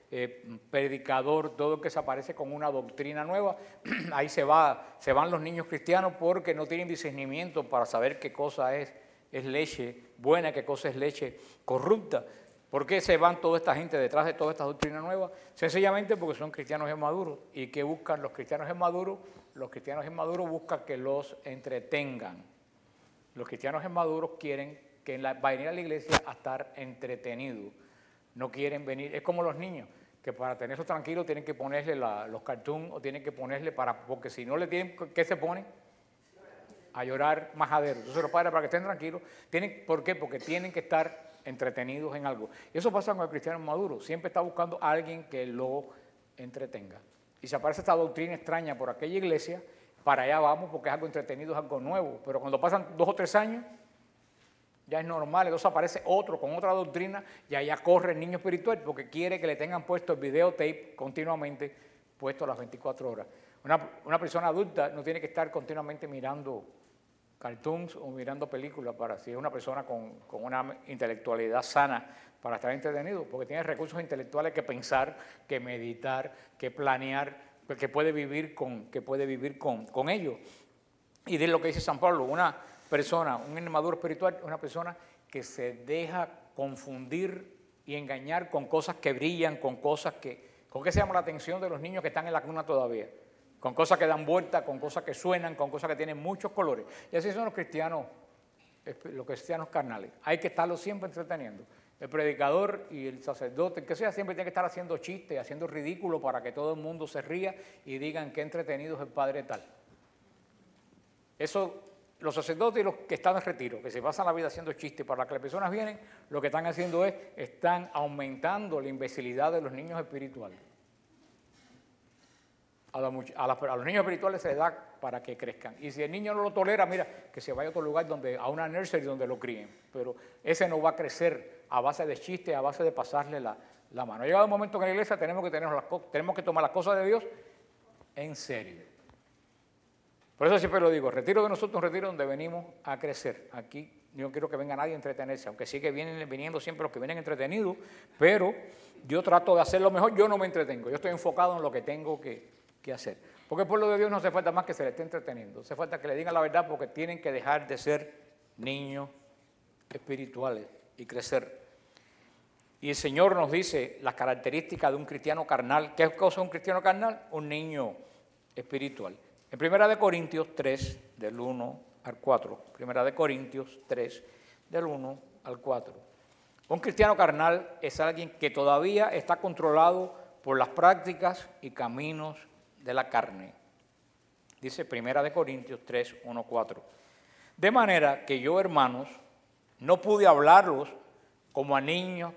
predicador, todo el que se aparece con una doctrina nueva, ahí se van los niños cristianos porque no tienen discernimiento para saber qué cosa es leche buena, qué cosa es leche corrupta. ¿Por qué se van toda esta gente detrás de toda esta doctrina nueva? Sencillamente porque son cristianos inmaduros. ¿Y qué buscan los cristianos inmaduros? Los cristianos inmaduros buscan que los entretengan. Los cristianos inmaduros quieren venir a la iglesia a estar entretenidos. No quieren venir, es como los niños, que para tenerlos tranquilos tienen que ponerle los cartoons o tienen que ponerle porque si no le tienen, ¿qué se ponen? A llorar majadero. Entonces los padres, para que estén tranquilos, ¿por qué? Porque tienen que estar entretenidos en algo. Y eso pasa con el cristiano maduro, siempre está buscando a alguien que lo entretenga. Y si aparece esta doctrina extraña por aquella iglesia, para allá vamos porque es algo entretenido, es algo nuevo. Pero cuando pasan 2 o 3 años, ya es normal, entonces aparece otro con otra doctrina y allá corre el niño espiritual porque quiere que le tengan puesto el videotape continuamente puesto a las 24 horas. Una persona adulta no tiene que estar continuamente mirando cartoons o mirando películas si es una persona con una intelectualidad sana para estar entretenido, porque tiene recursos intelectuales que pensar, que meditar, que planear, que puede vivir con ellos. Y de lo que dice San Pablo, una persona, un inmaduro espiritual, es una persona que se deja confundir y engañar con cosas que brillan, con que se llama la atención de los niños que están en la cuna todavía, con cosas que dan vuelta, con cosas que suenan, con cosas que tienen muchos colores. Y así son los cristianos carnales. Hay que estarlos siempre entreteniendo. El predicador y el sacerdote, el que sea, siempre tiene que estar haciendo chistes, haciendo ridículo para que todo el mundo se ría y digan qué entretenido es el padre tal. Eso, los sacerdotes y los que están en retiro, que se pasan la vida haciendo chistes para que las personas vienen, lo que están haciendo están aumentando la imbecilidad de los niños espirituales. A los niños espirituales se les da para que crezcan. Y si el niño no lo tolera, mira, que se vaya a otro lugar, a una nursery donde lo críen. Pero ese no va a crecer a base de chistes, a base de pasarle la mano. Ha llegado un momento que en la iglesia tenemos que tomar las cosas de Dios en serio. Por eso siempre lo digo, el retiro de nosotros es un retiro donde venimos a crecer. Aquí yo no quiero que venga nadie a entretenerse, aunque sí que vienen viniendo siempre los que vienen entretenidos, pero yo trato de hacer lo mejor, yo no me entretengo, yo estoy enfocado en lo que tengo que hacer. Porque el pueblo de Dios no hace falta más que se le esté entreteniendo, hace falta que le digan la verdad porque tienen que dejar de ser niños espirituales y crecer. Y el Señor nos dice las características de un cristiano carnal. ¿Qué cosa es un cristiano carnal? Un niño espiritual. En 1 Corintios 3, del 1 al 4. 1 Corintios 3, del 1 al 4. Un cristiano carnal es alguien que todavía está controlado por las prácticas y caminos de la carne. Dice 1 Corintios 3, 1, 4. De manera que yo, hermanos, no pude hablarlos como a niños,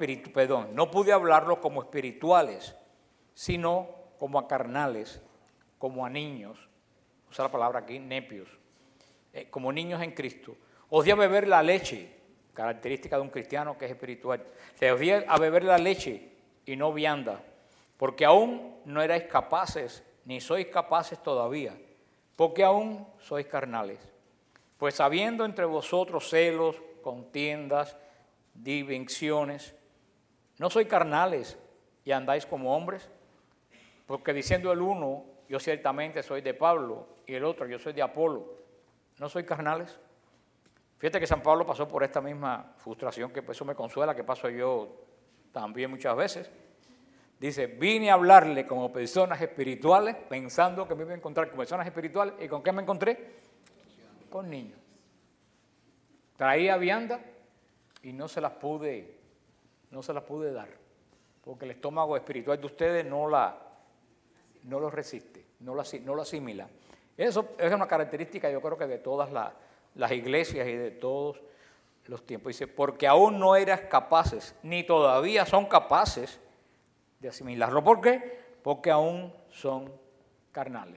no pude hablarlos como espirituales, sino como a carnales, como a niños, usa la palabra aquí, nepios, como niños en Cristo. Os di a beber la leche, característica de un cristiano que es espiritual. Os di a beber la leche y no vianda, porque aún no erais capaces, ni sois capaces todavía, porque aún sois carnales. Pues habiendo entre vosotros celos, contiendas, divisiones, ¿no sois carnales y andáis como hombres? Porque diciendo el uno, yo ciertamente soy de Pablo, y el otro, yo soy de Apolo, ¿no soy carnales? Fíjate que San Pablo pasó por esta misma frustración, que eso me consuela, que paso yo también muchas veces. Dice, vine a hablarle como personas espirituales, pensando que me iba a encontrar con personas espirituales, ¿y con qué me encontré? Con niños. Traía vianda y no se las pude dar, porque el estómago espiritual de ustedes no lo resiste, no lo asimila. Eso es una característica, yo creo que de todas las iglesias y de todos los tiempos. Dice, porque aún no eras capaces, ni todavía son capaces de asimilarlo. ¿Por qué? Porque aún son carnales.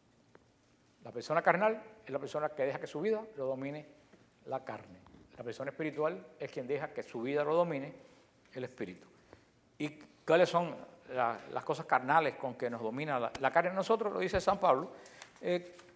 La persona carnal es la persona que deja que su vida lo domine la carne. La persona espiritual es quien deja que su vida lo domine el espíritu. ¿Y cuáles son las cosas carnales con que nos domina la carne? Nosotros, lo dice San Pablo,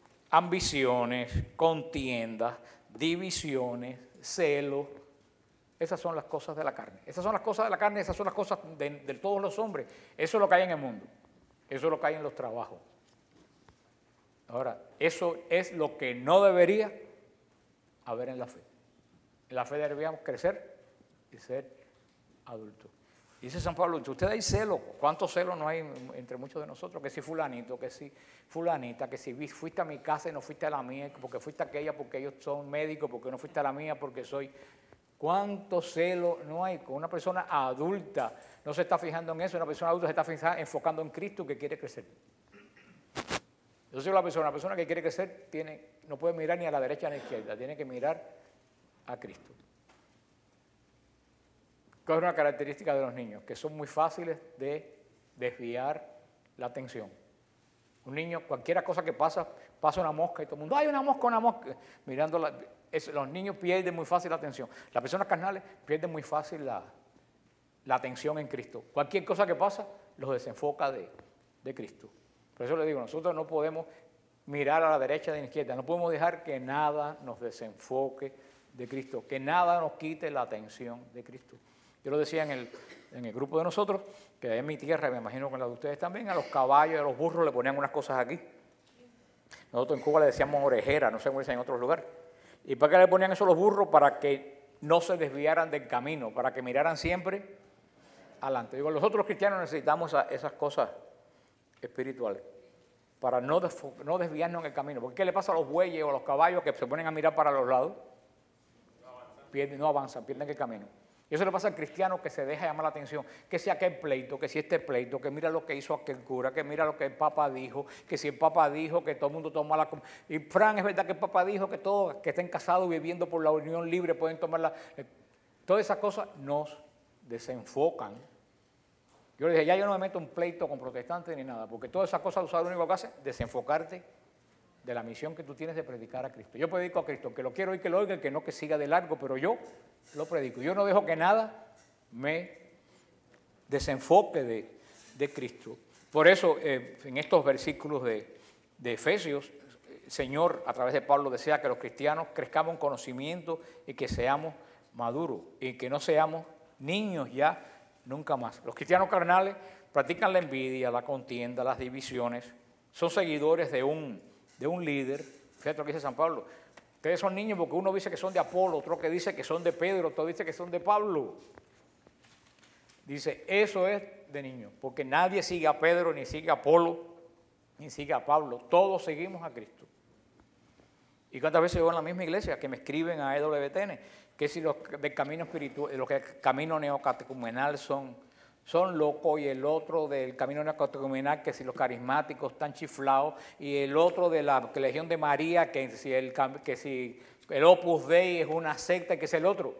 ambiciones, contiendas, divisiones, celos, Esas son las cosas de la carne. Esas son las cosas de la carne, esas son las cosas de todos los hombres. Eso es lo que hay en el mundo. Eso es lo que hay en los trabajos. Ahora, eso es lo que no debería haber en la fe. En la fe deberíamos crecer y ser adultos. Dice San Pablo, entre ustedes hay celo. ¿Cuántos celos no hay entre muchos de nosotros? Que si fulanito, que si fulanita, que si fuiste a mi casa y no fuiste a la mía, porque fuiste a aquella porque ellos son médicos, porque no fuiste a la mía porque soy... ¿Cuánto celo no hay? Con una persona adulta no se está fijando en eso, una persona adulta se está enfocando en Cristo que quiere crecer. Yo soy una persona que quiere crecer no puede mirar ni a la derecha ni a la izquierda, tiene que mirar a Cristo. ¿Cuál es una característica de los niños? Que son muy fáciles de desviar la atención. Un niño, cualquier cosa que pasa una mosca y todo el mundo, ¡ay, una mosca! Mirándola. Los niños pierden muy fácil la atención. Las personas carnales pierden muy fácil la atención en Cristo. Cualquier cosa que pasa los desenfoca de Cristo. Por eso le digo, nosotros no podemos mirar a la derecha ni a la izquierda, no podemos dejar que nada nos desenfoque de Cristo, que nada nos quite la atención de Cristo. Yo lo decía en el grupo de nosotros, que en mi tierra, me imagino que en la de ustedes también, a los caballos y a los burros le ponían unas cosas aquí. Nosotros en Cuba le decíamos orejera, no sé cómo dicen en otros lugares. ¿Y para qué le ponían eso a los burros? Para que no se desviaran del camino, para que miraran siempre adelante. Digo, nosotros los cristianos necesitamos esas cosas espirituales para no desviarnos en el camino. Porque ¿qué le pasa a los bueyes o a los caballos que se ponen a mirar para los lados? No avanzan, pierden el camino. Y eso le pasa al cristiano que se deja llamar la atención, que si aquel pleito, que si este pleito, que mira lo que hizo aquel cura, que mira lo que el Papa dijo, que si el Papa dijo que todo el mundo toma la... Y Fran, es verdad que el Papa dijo que todos que estén casados y viviendo por la unión libre pueden tomar la... Todas esas cosas nos desenfocan. Yo le dije, ya yo no me meto en pleito con protestantes ni nada, porque todas esas cosas lo único que hace es desenfocarte de la misión que tú tienes de predicar a Cristo. Yo predico a Cristo, que lo quiero oír que lo oiga, el que no que siga de largo, pero yo lo predico. Yo no dejo que nada me desenfoque de Cristo. Por eso, en estos versículos de Efesios, el Señor, a través de Pablo, desea que los cristianos crezcamos en conocimiento y que seamos maduros y que no seamos niños ya nunca más. Los cristianos carnales practican la envidia, la contienda, las divisiones, son seguidores de un líder. Fíjate lo que dice San Pablo. Ustedes son niños porque uno dice que son de Apolo, otro que dice que son de Pedro, otro dice que son de Pablo. Dice, eso es de niños, porque nadie sigue a Pedro, ni sigue a Apolo, ni sigue a Pablo. Todos seguimos a Cristo. ¿Y cuántas veces yo en la misma iglesia que me escriben a EWTN que si los del camino espiritual, los del camino neocatecumenal son locos, y el otro del camino neocatecumenal que si los carismáticos están chiflados, y el otro de la Legión de María que si el Opus Dei es una secta y que es el otro?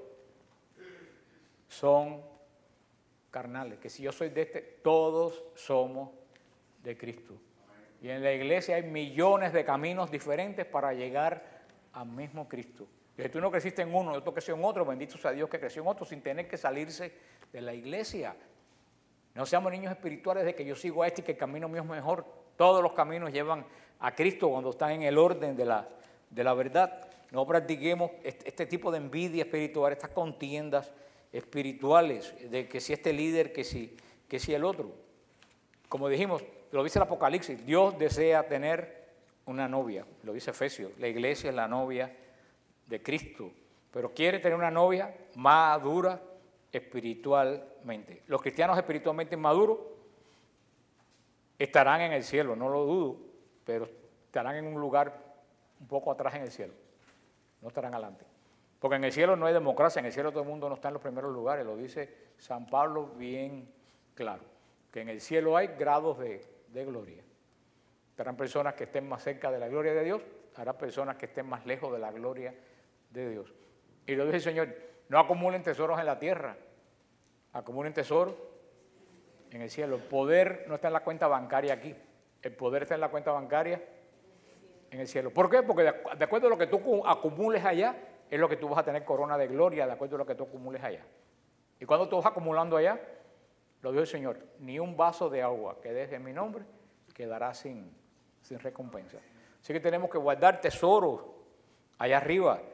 Son carnales, que si yo soy de todos somos de Cristo. Y en la iglesia hay millones de caminos diferentes para llegar al mismo Cristo. Y si tú no creciste en uno y otro creció en otro, bendito sea Dios que creció en otro sin tener que salirse de la iglesia. No seamos niños espirituales de que yo sigo a este y que el camino mío es mejor. Todos los caminos llevan a Cristo cuando están en el orden de la verdad. No practiquemos este tipo de envidia espiritual, estas contiendas espirituales, de que si este líder, que si el otro. Como dijimos, lo dice el Apocalipsis, Dios desea tener una novia, lo dice Efesios, la iglesia es la novia de Cristo, pero quiere tener una novia madura espiritualmente. Los cristianos espiritualmente maduros estarán en el cielo, no lo dudo, pero estarán en un lugar un poco atrás en el cielo, no estarán adelante. Porque en el cielo no hay democracia, en el cielo todo el mundo no está en los primeros lugares, lo dice San Pablo bien claro, que en el cielo hay grados de gloria. Estarán personas que estén más cerca de la gloria de Dios, habrá personas que estén más lejos de la gloria de Dios. Y lo dice el Señor, no acumulen tesoros en la tierra, acumulen tesoros en el cielo. El poder no está en la cuenta bancaria aquí, el poder está en la cuenta bancaria en el cielo. ¿Por qué? Porque de acuerdo a lo que tú acumules allá, es lo que tú vas a tener corona de gloria, de acuerdo a lo que tú acumules allá. Y cuando tú vas acumulando allá, lo dijo el Señor, ni un vaso de agua que des en mi nombre quedará sin recompensa. Así que tenemos que guardar tesoros allá arriba,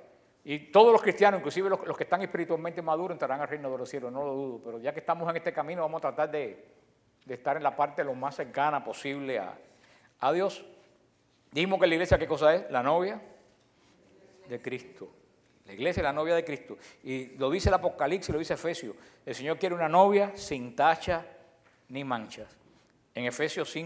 Y todos los cristianos, inclusive los que están espiritualmente maduros, entrarán al reino de los cielos, no lo dudo. Pero ya que estamos en este camino, vamos a tratar de estar en la parte lo más cercana posible a Dios. Dijimos que la iglesia, ¿qué cosa es? La novia de Cristo. La iglesia es la novia de Cristo. Y lo dice el Apocalipsis, lo dice Efesios. El Señor quiere una novia sin tacha ni manchas. En Efesios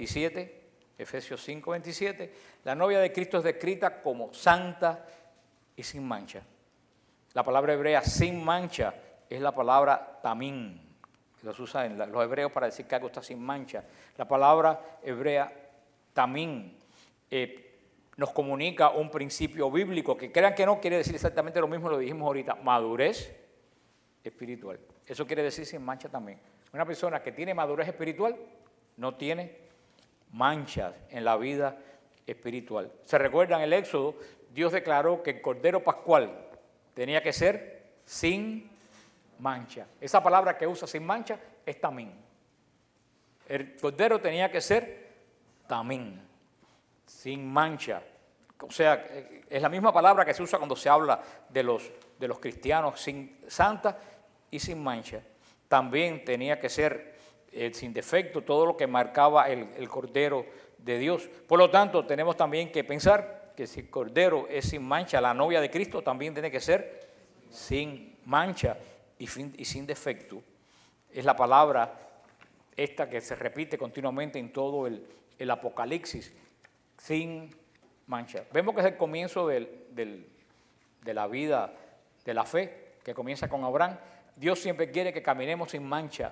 5:27, la novia de Cristo es descrita como santa y sin mancha. La palabra hebrea sin mancha es la palabra tamín. Los usan los hebreos para decir que algo está sin mancha. La palabra hebrea tamín nos comunica un principio bíblico que crean que no quiere decir exactamente lo mismo, lo dijimos ahorita, madurez espiritual. Eso quiere decir sin mancha también. Una persona que tiene madurez espiritual no tiene manchas en la vida espiritual. ¿Se recuerdan el Éxodo? Dios declaró que el Cordero Pascual tenía que ser sin mancha. Esa palabra que usa sin mancha es tamín. El Cordero tenía que ser tamín, sin mancha. O sea, es la misma palabra que se usa cuando se habla de los cristianos, sin santa y sin mancha. También tenía que ser sin defecto todo lo que marcaba el Cordero de Dios. Por lo tanto, tenemos también que pensar que si el Cordero es sin mancha, la novia de Cristo también tiene que ser sin mancha y sin defecto. Es la palabra esta que se repite continuamente en todo el Apocalipsis, sin mancha. Vemos que es el comienzo de la vida, de la fe, que comienza con Abraham. Dios siempre quiere que caminemos sin mancha,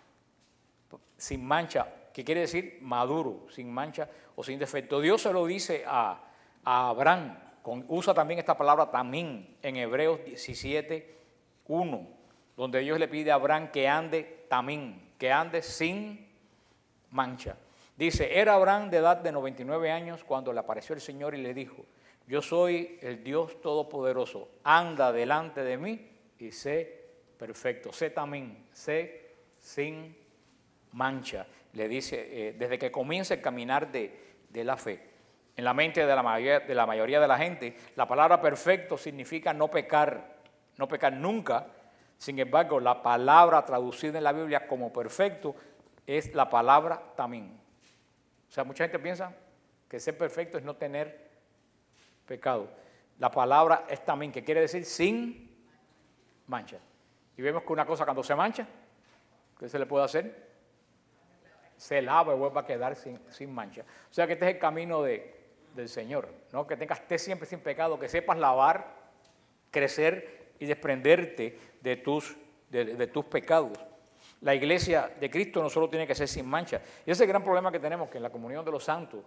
que quiere decir maduro, sin mancha o sin defecto. Dios se lo dice a Abraham, usa también esta palabra tamín en Hebreos 17:1, donde Dios le pide a Abraham que ande tamín, que ande sin mancha. Dice, era Abraham de edad de 99 años cuando le apareció el Señor y le dijo, yo soy el Dios Todopoderoso, anda delante de mí y sé perfecto, sé tamín, sé sin mancha. Le dice, desde que comienza el caminar de la fe. En la mente de la mayoría de la gente, la palabra perfecto significa no pecar nunca. Sin embargo, la palabra traducida en la Biblia como perfecto es la palabra tamín. O sea, mucha gente piensa que ser perfecto es no tener pecado. La palabra es tamín, que quiere decir sin mancha. Y vemos que una cosa cuando se mancha, ¿qué se le puede hacer? Se lava y vuelve a quedar sin mancha. O sea que este es el camino del Señor, ¿no? Que estés siempre sin pecado, que sepas lavar, crecer y desprenderte de tus pecados. La iglesia de Cristo no solo tiene que ser sin mancha. Y ese es el gran problema que tenemos, que en la comunión de los santos,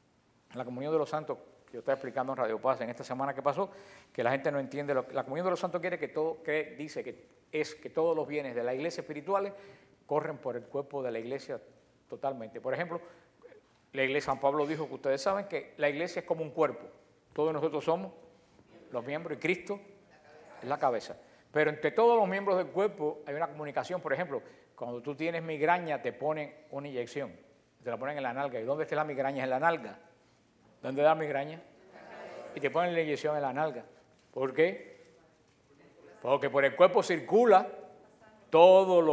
que yo estaba explicando en Radio Paz en esta semana que pasó, que la gente no entiende. La comunión de los santos quiere dice que todos los bienes de la iglesia espirituales corren por el cuerpo de la iglesia totalmente. Por ejemplo, la iglesia, San Pablo dijo que ustedes saben que la iglesia es como un cuerpo. Todos nosotros somos los miembros y Cristo es la cabeza. Pero entre todos los miembros del cuerpo hay una comunicación. Por ejemplo, cuando tú tienes migraña te ponen una inyección, te la ponen en la nalga. ¿Y dónde está la migraña? En la nalga. ¿Dónde da migraña? Y te ponen la inyección en la nalga. ¿Por qué? Porque por el cuerpo circula todo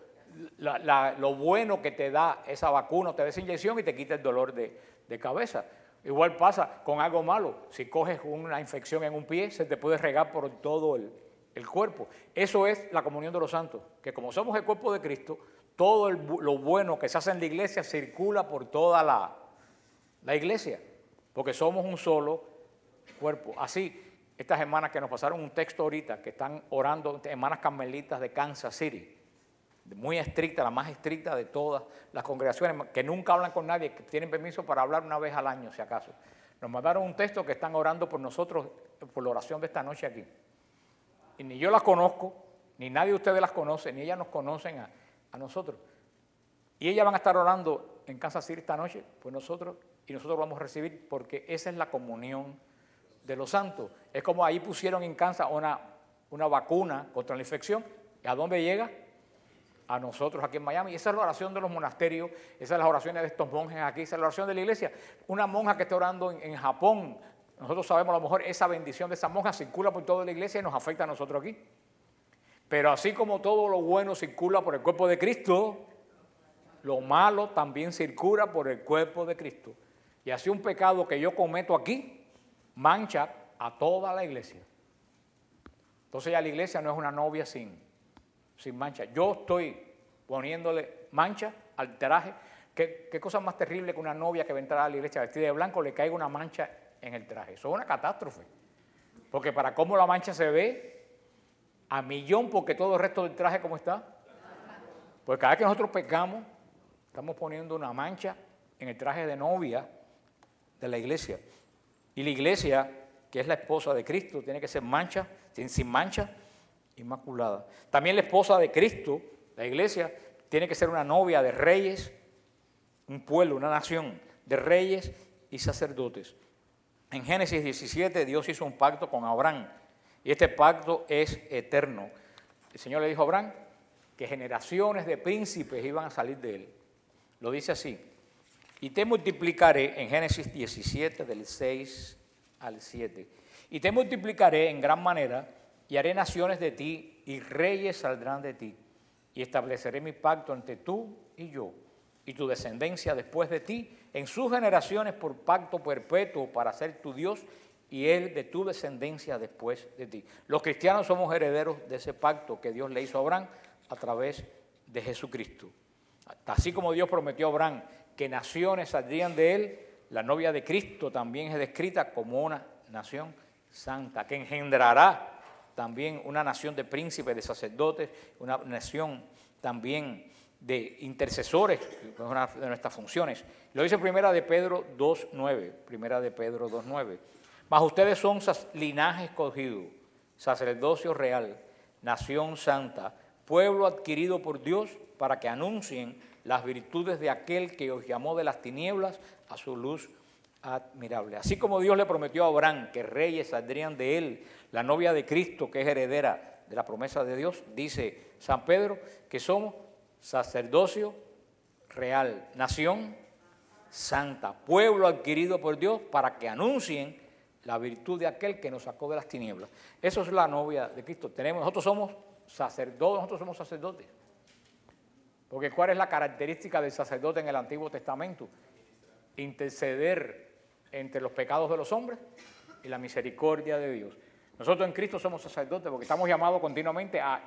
lo bueno que te da esa vacuna, te da esa inyección y te quita el dolor de cabeza. Igual pasa con algo malo. Si coges una infección en un pie, se te puede regar por todo el cuerpo. Eso es la comunión de los santos, que como somos el cuerpo de Cristo, todo lo bueno que se hace en la iglesia circula por toda la iglesia, porque somos un solo cuerpo. Así, estas hermanas que nos pasaron un texto ahorita, que están orando, hermanas carmelitas de Kansas City, muy estricta, la más estricta de todas las congregaciones, que nunca hablan con nadie, que tienen permiso para hablar una vez al año, si acaso. Nos mandaron un texto que están orando por nosotros, por la oración de esta noche aquí. Y ni yo las conozco, ni nadie de ustedes las conoce, ni ellas nos conocen a nosotros. Y ellas van a estar orando en Kansas City esta noche por nosotros, y nosotros vamos a recibir, porque esa es la comunión de los santos. Es como ahí pusieron en Kansas una vacuna contra la infección. ¿Y a dónde llega? A nosotros aquí en Miami. Esa es la oración de los monasterios, esas son las oraciones de estos monjes aquí, esa es la oración de la iglesia. Una monja que está orando en Japón Nosotros sabemos a lo mejor esa bendición de esa monja circula por toda la iglesia y nos afecta a nosotros aquí. Pero así como todo lo bueno circula por el cuerpo de Cristo, lo malo también circula por el cuerpo de Cristo. Y así un pecado que yo cometo aquí mancha a toda la iglesia. Entonces ya la iglesia no es una novia sin mancha. Yo estoy poniéndole mancha al traje. ¿Qué cosa más terrible que una novia que va a entrar a la iglesia vestida de blanco le caiga una mancha en el traje? Eso es una catástrofe. Porque para cómo la mancha se ve, a millón, porque todo el resto del traje, ¿cómo está? Pues cada vez que nosotros pecamos, estamos poniendo una mancha en el traje de novia de la iglesia. Y la iglesia, que es la esposa de Cristo, tiene que ser sin mancha, inmaculada. También la esposa de Cristo, la iglesia, tiene que ser una novia de reyes, un pueblo, una nación de reyes y sacerdotes. En Génesis 17 Dios hizo un pacto con Abraham y este pacto es eterno. El Señor le dijo a Abraham que generaciones de príncipes iban a salir de él. Lo dice así: y te multiplicaré, en Génesis 17 del 6 al 7, y te multiplicaré en gran manera y haré naciones de ti y reyes saldrán de ti y estableceré mi pacto entre tú y yo y tu descendencia después de ti en sus generaciones por pacto perpetuo para ser tu Dios y él de tu descendencia después de ti. Los cristianos somos herederos de ese pacto que Dios le hizo a Abraham a través de Jesucristo. Así como Dios prometió a Abraham que naciones saldrían de él, la novia de Cristo también es descrita como una nación santa, que engendrará también una nación de príncipes, de sacerdotes, una nación también de intercesores, que es una de nuestras funciones. Lo dice Primera de Pedro 2.9, Primera de Pedro 2.9. Mas ustedes son linaje escogido, sacerdocio real, nación santa, pueblo adquirido por Dios para que anuncien las virtudes de aquel que os llamó de las tinieblas a su luz admirable. Así como Dios le prometió a Abraham que reyes saldrían de él, la novia de Cristo, que es heredera de la promesa de Dios, dice San Pedro que somos sacerdocio real, nación santa, pueblo adquirido por Dios para que anuncien la virtud de aquel que nos sacó de las tinieblas. Eso es la novia de Cristo. Nosotros somos sacerdotes. Porque ¿cuál es la característica del sacerdote en el Antiguo Testamento? Interceder entre los pecados de los hombres y la misericordia de Dios. Nosotros en Cristo somos sacerdotes porque estamos llamados continuamente a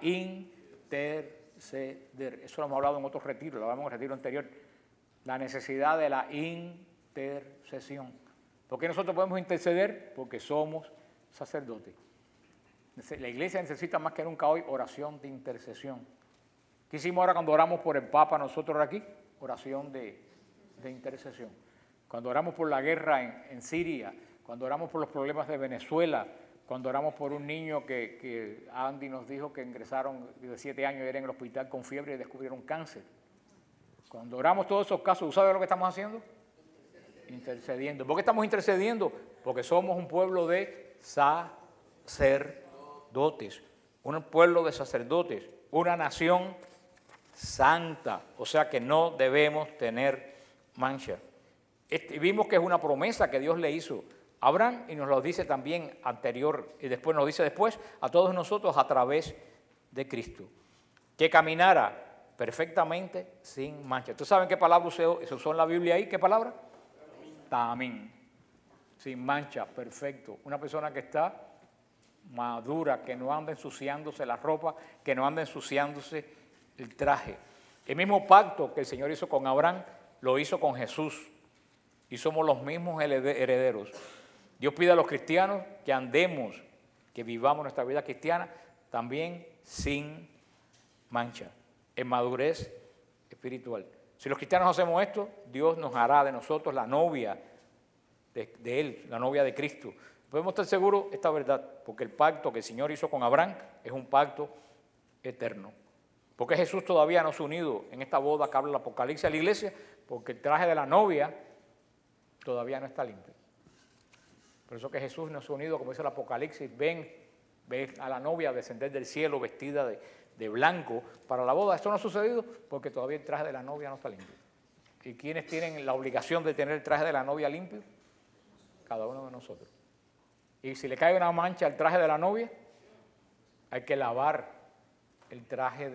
interceder. Eso lo hemos hablado en otros retiros, lo hablamos en el retiro anterior. La necesidad de la intercesión. ¿Por qué nosotros podemos interceder? Porque somos sacerdotes. La iglesia necesita más que nunca hoy oración de intercesión. ¿Qué hicimos ahora cuando oramos por el Papa nosotros aquí? Oración de intercesión. Cuando oramos por la guerra en Siria, cuando oramos por los problemas de Venezuela, cuando oramos por un niño que Andy nos dijo que ingresaron de 7 años y era en el hospital con fiebre y descubrieron cáncer. Cuando oramos todos esos casos, ¿sabe lo que estamos haciendo? Intercediendo. ¿Por qué estamos intercediendo? Porque somos un pueblo de sacerdotes, un pueblo de sacerdotes, una nación santa, o sea que no debemos tener mancha. Vimos que es una promesa que Dios le hizo a Abraham y nos lo dice también anterior y después nos dice después a todos nosotros a través de Cristo, que caminara perfectamente sin mancha. ¿Ustedes saben qué palabra se usó en la Biblia ahí? ¿Qué palabra? Tamín. Sin mancha, perfecto. Una persona que está madura, que no anda ensuciándose la ropa, que no anda ensuciándose el traje. El mismo pacto que el Señor hizo con Abraham, lo hizo con Jesús. Y somos los mismos herederos. Dios pide a los cristianos que andemos, que vivamos nuestra vida cristiana también sin mancha, en madurez espiritual. Si los cristianos hacemos esto, Dios nos hará de nosotros la novia de Él, la novia de Cristo. Podemos estar seguros de esta verdad, porque el pacto que el Señor hizo con Abraham es un pacto eterno. ¿Por qué Jesús todavía no se ha unido en esta boda que habla el Apocalipsis a la iglesia? Porque el traje de la novia todavía no está limpio. Por eso que Jesús no se ha unido, como dice el Apocalipsis, ven a la novia descender del cielo vestida de blanco para la boda. Esto no ha sucedido porque todavía el traje de la novia no está limpio. ¿Y quiénes tienen la obligación de tener el traje de la novia limpio? Cada uno de nosotros. Y si le cae una mancha al traje de la novia, hay que lavar el traje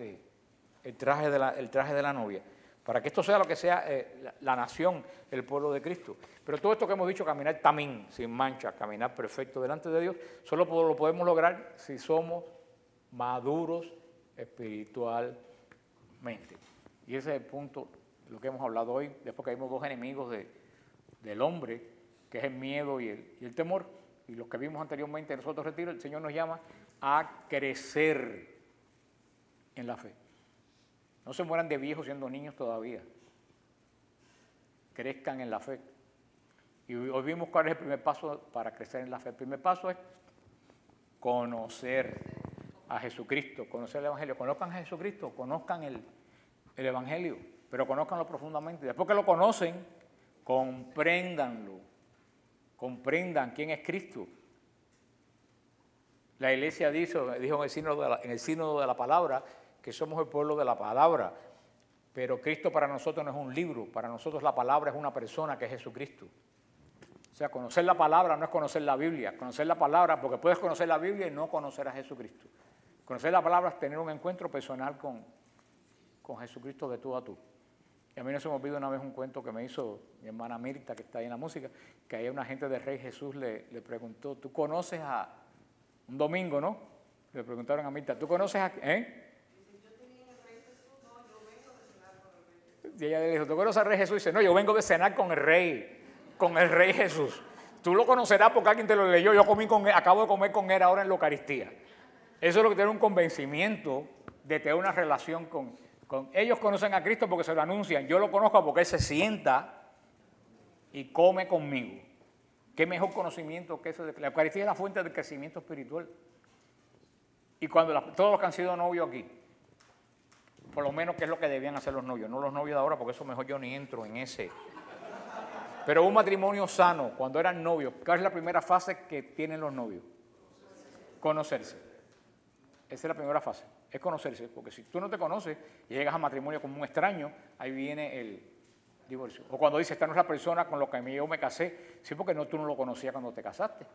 de la novia, para que esto sea lo que sea la nación, el pueblo de Cristo. Pero todo esto que hemos dicho, caminar tamín, sin mancha, caminar perfecto delante de Dios, solo lo podemos lograr si somos maduros espiritualmente. Y ese es el punto de lo que hemos hablado hoy, después que vimos dos enemigos del hombre, que es el miedo y el temor, y los que vimos anteriormente en los otros retiros. El Señor nos llama a crecer en la fe. No se mueran de viejos siendo niños todavía. Crezcan en la fe. Y hoy vimos cuál es el primer paso para crecer en la fe. El primer paso es conocer a Jesucristo, conocer el Evangelio. Conozcan a Jesucristo, conozcan el Evangelio, pero conózcanlo profundamente. Después que lo conocen, compréndanlo. Comprendan quién es Cristo. La iglesia dijo en el sínodo de la palabra que somos el pueblo de la palabra, pero Cristo para nosotros no es un libro, para nosotros la palabra es una persona, que es Jesucristo. O sea, conocer la palabra no es conocer la Biblia, conocer la palabra, porque puedes conocer la Biblia y no conocer a Jesucristo. Conocer la palabra es tener un encuentro personal con Jesucristo de tú a tú. Y a mí no se me olvida una vez un cuento que me hizo mi hermana Mirta, que está ahí en la música, que ahí una gente de Rey Jesús le preguntó, ¿tú conoces a...? Un domingo, ¿no? Le preguntaron a Mirta, ¿tú conoces a...? Y ella le dijo, ¿tú conoces al Rey Jesús? Y dice, no, yo vengo de cenar con el Rey Jesús. Tú lo conocerás porque alguien te lo leyó, yo comí con él, acabo de comer con él ahora en la Eucaristía. Eso es lo que tiene un convencimiento de tener una relación con ellos. Conocen a Cristo porque se lo anuncian, yo lo conozco porque Él se sienta y come conmigo. ¿Qué mejor conocimiento que eso? La Eucaristía es la fuente del crecimiento espiritual. Y cuando todos los que han sido novios aquí, por lo menos que es lo que debían hacer los novios, no los novios de ahora, porque eso mejor yo ni entro en ese. Pero un matrimonio sano, cuando eran novios, ¿cuál es la primera fase que tienen los novios? Conocerse. Esa es la primera fase, es conocerse, porque si tú no te conoces y llegas a matrimonio como un extraño, ahí viene el divorcio. O cuando dices, esta no es la persona con la que yo me casé, sí, porque tú no lo conocías cuando te casaste.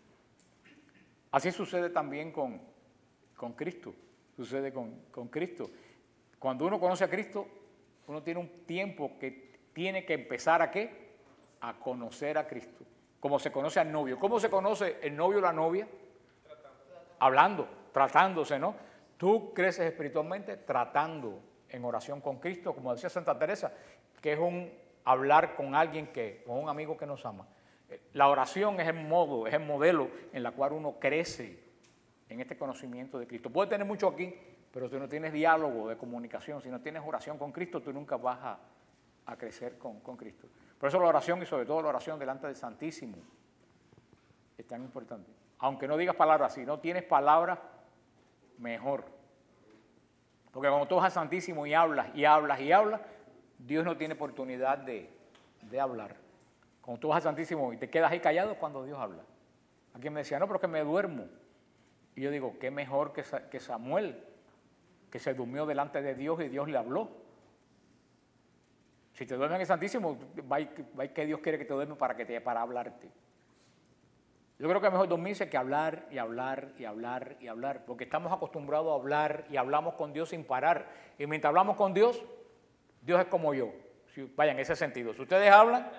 Así sucede también con Cristo, sucede con Cristo. Cuando uno conoce a Cristo, uno tiene un tiempo que tiene que empezar ¿a qué? A conocer a Cristo. Como se conoce al novio. ¿Cómo se conoce el novio o la novia? Hablando, tratándose, ¿no? Tú creces espiritualmente tratando en oración con Cristo, como decía Santa Teresa, que es un hablar con alguien con un amigo que nos ama. La oración es el modo, es el modelo en la cual uno crece en este conocimiento de Cristo. Puedes tener mucho aquí, pero si no tienes diálogo de comunicación, si no tienes oración con Cristo, tú nunca vas a crecer con Cristo. Por eso la oración, y sobre todo la oración delante del Santísimo, es tan importante. Aunque no digas palabras, si no tienes palabras, mejor. Porque cuando tú vas al Santísimo y hablas, Dios no tiene oportunidad de hablar. Cuando tú vas al Santísimo y te quedas ahí callado, es cuando Dios habla. Alguien me decía, no, pero que me duermo. Y yo digo, qué mejor que Samuel, que se durmió delante de Dios y Dios le habló. Si te duermes en el Santísimo, va que Dios quiere que te duermes para hablarte. Yo creo que es mejor dormirse que hablar y hablar y hablar y hablar, porque estamos acostumbrados a hablar y hablamos con Dios sin parar. Y mientras hablamos con Dios, Dios es como yo. Vaya, en ese sentido. Si ustedes hablan,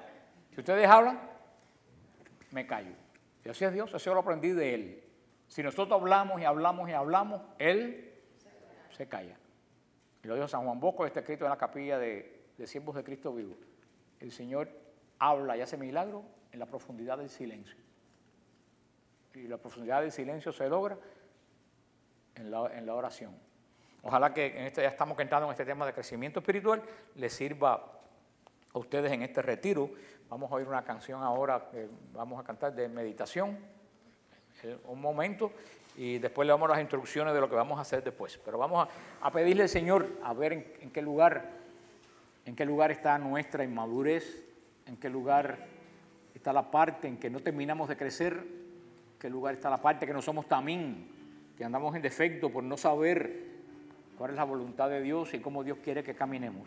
me callo. Y así es Dios, eso lo aprendí de Él. Si nosotros hablamos y hablamos y hablamos, Él se calla. Y lo dijo San Juan Bosco, está escrito en la capilla de Siervos de Cristo Vivo. El Señor habla y hace milagros en la profundidad del silencio. Y la profundidad del silencio se logra en la oración. Ojalá que ya estamos entrando en este tema de crecimiento espiritual, les sirva a ustedes en este retiro. Vamos a oír una canción ahora que vamos a cantar de meditación, un momento, y después le damos las instrucciones de lo que vamos a hacer después. Pero vamos a pedirle al Señor a ver en qué lugar está nuestra inmadurez, en qué lugar está la parte en que no terminamos de crecer, en qué lugar está la parte que no somos tamín, que andamos en defecto por no saber cuál es la voluntad de Dios y cómo Dios quiere que caminemos.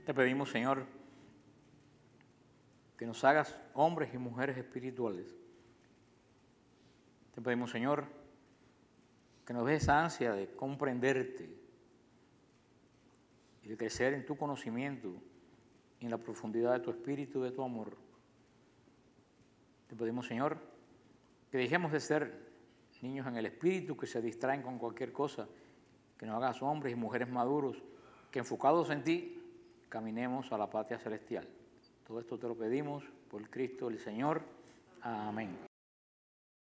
Te pedimos, Señor, que nos hagas hombres y mujeres espirituales. Te pedimos, Señor, que nos des esa ansia de comprenderte y de crecer en tu conocimiento y en la profundidad de tu espíritu y de tu amor. Te pedimos, Señor, que dejemos de ser niños en el espíritu que se distraen con cualquier cosa, que nos hagas hombres y mujeres maduros, que enfocados en ti, caminemos a la patria celestial. Todo esto te lo pedimos por Cristo el Señor. Amén.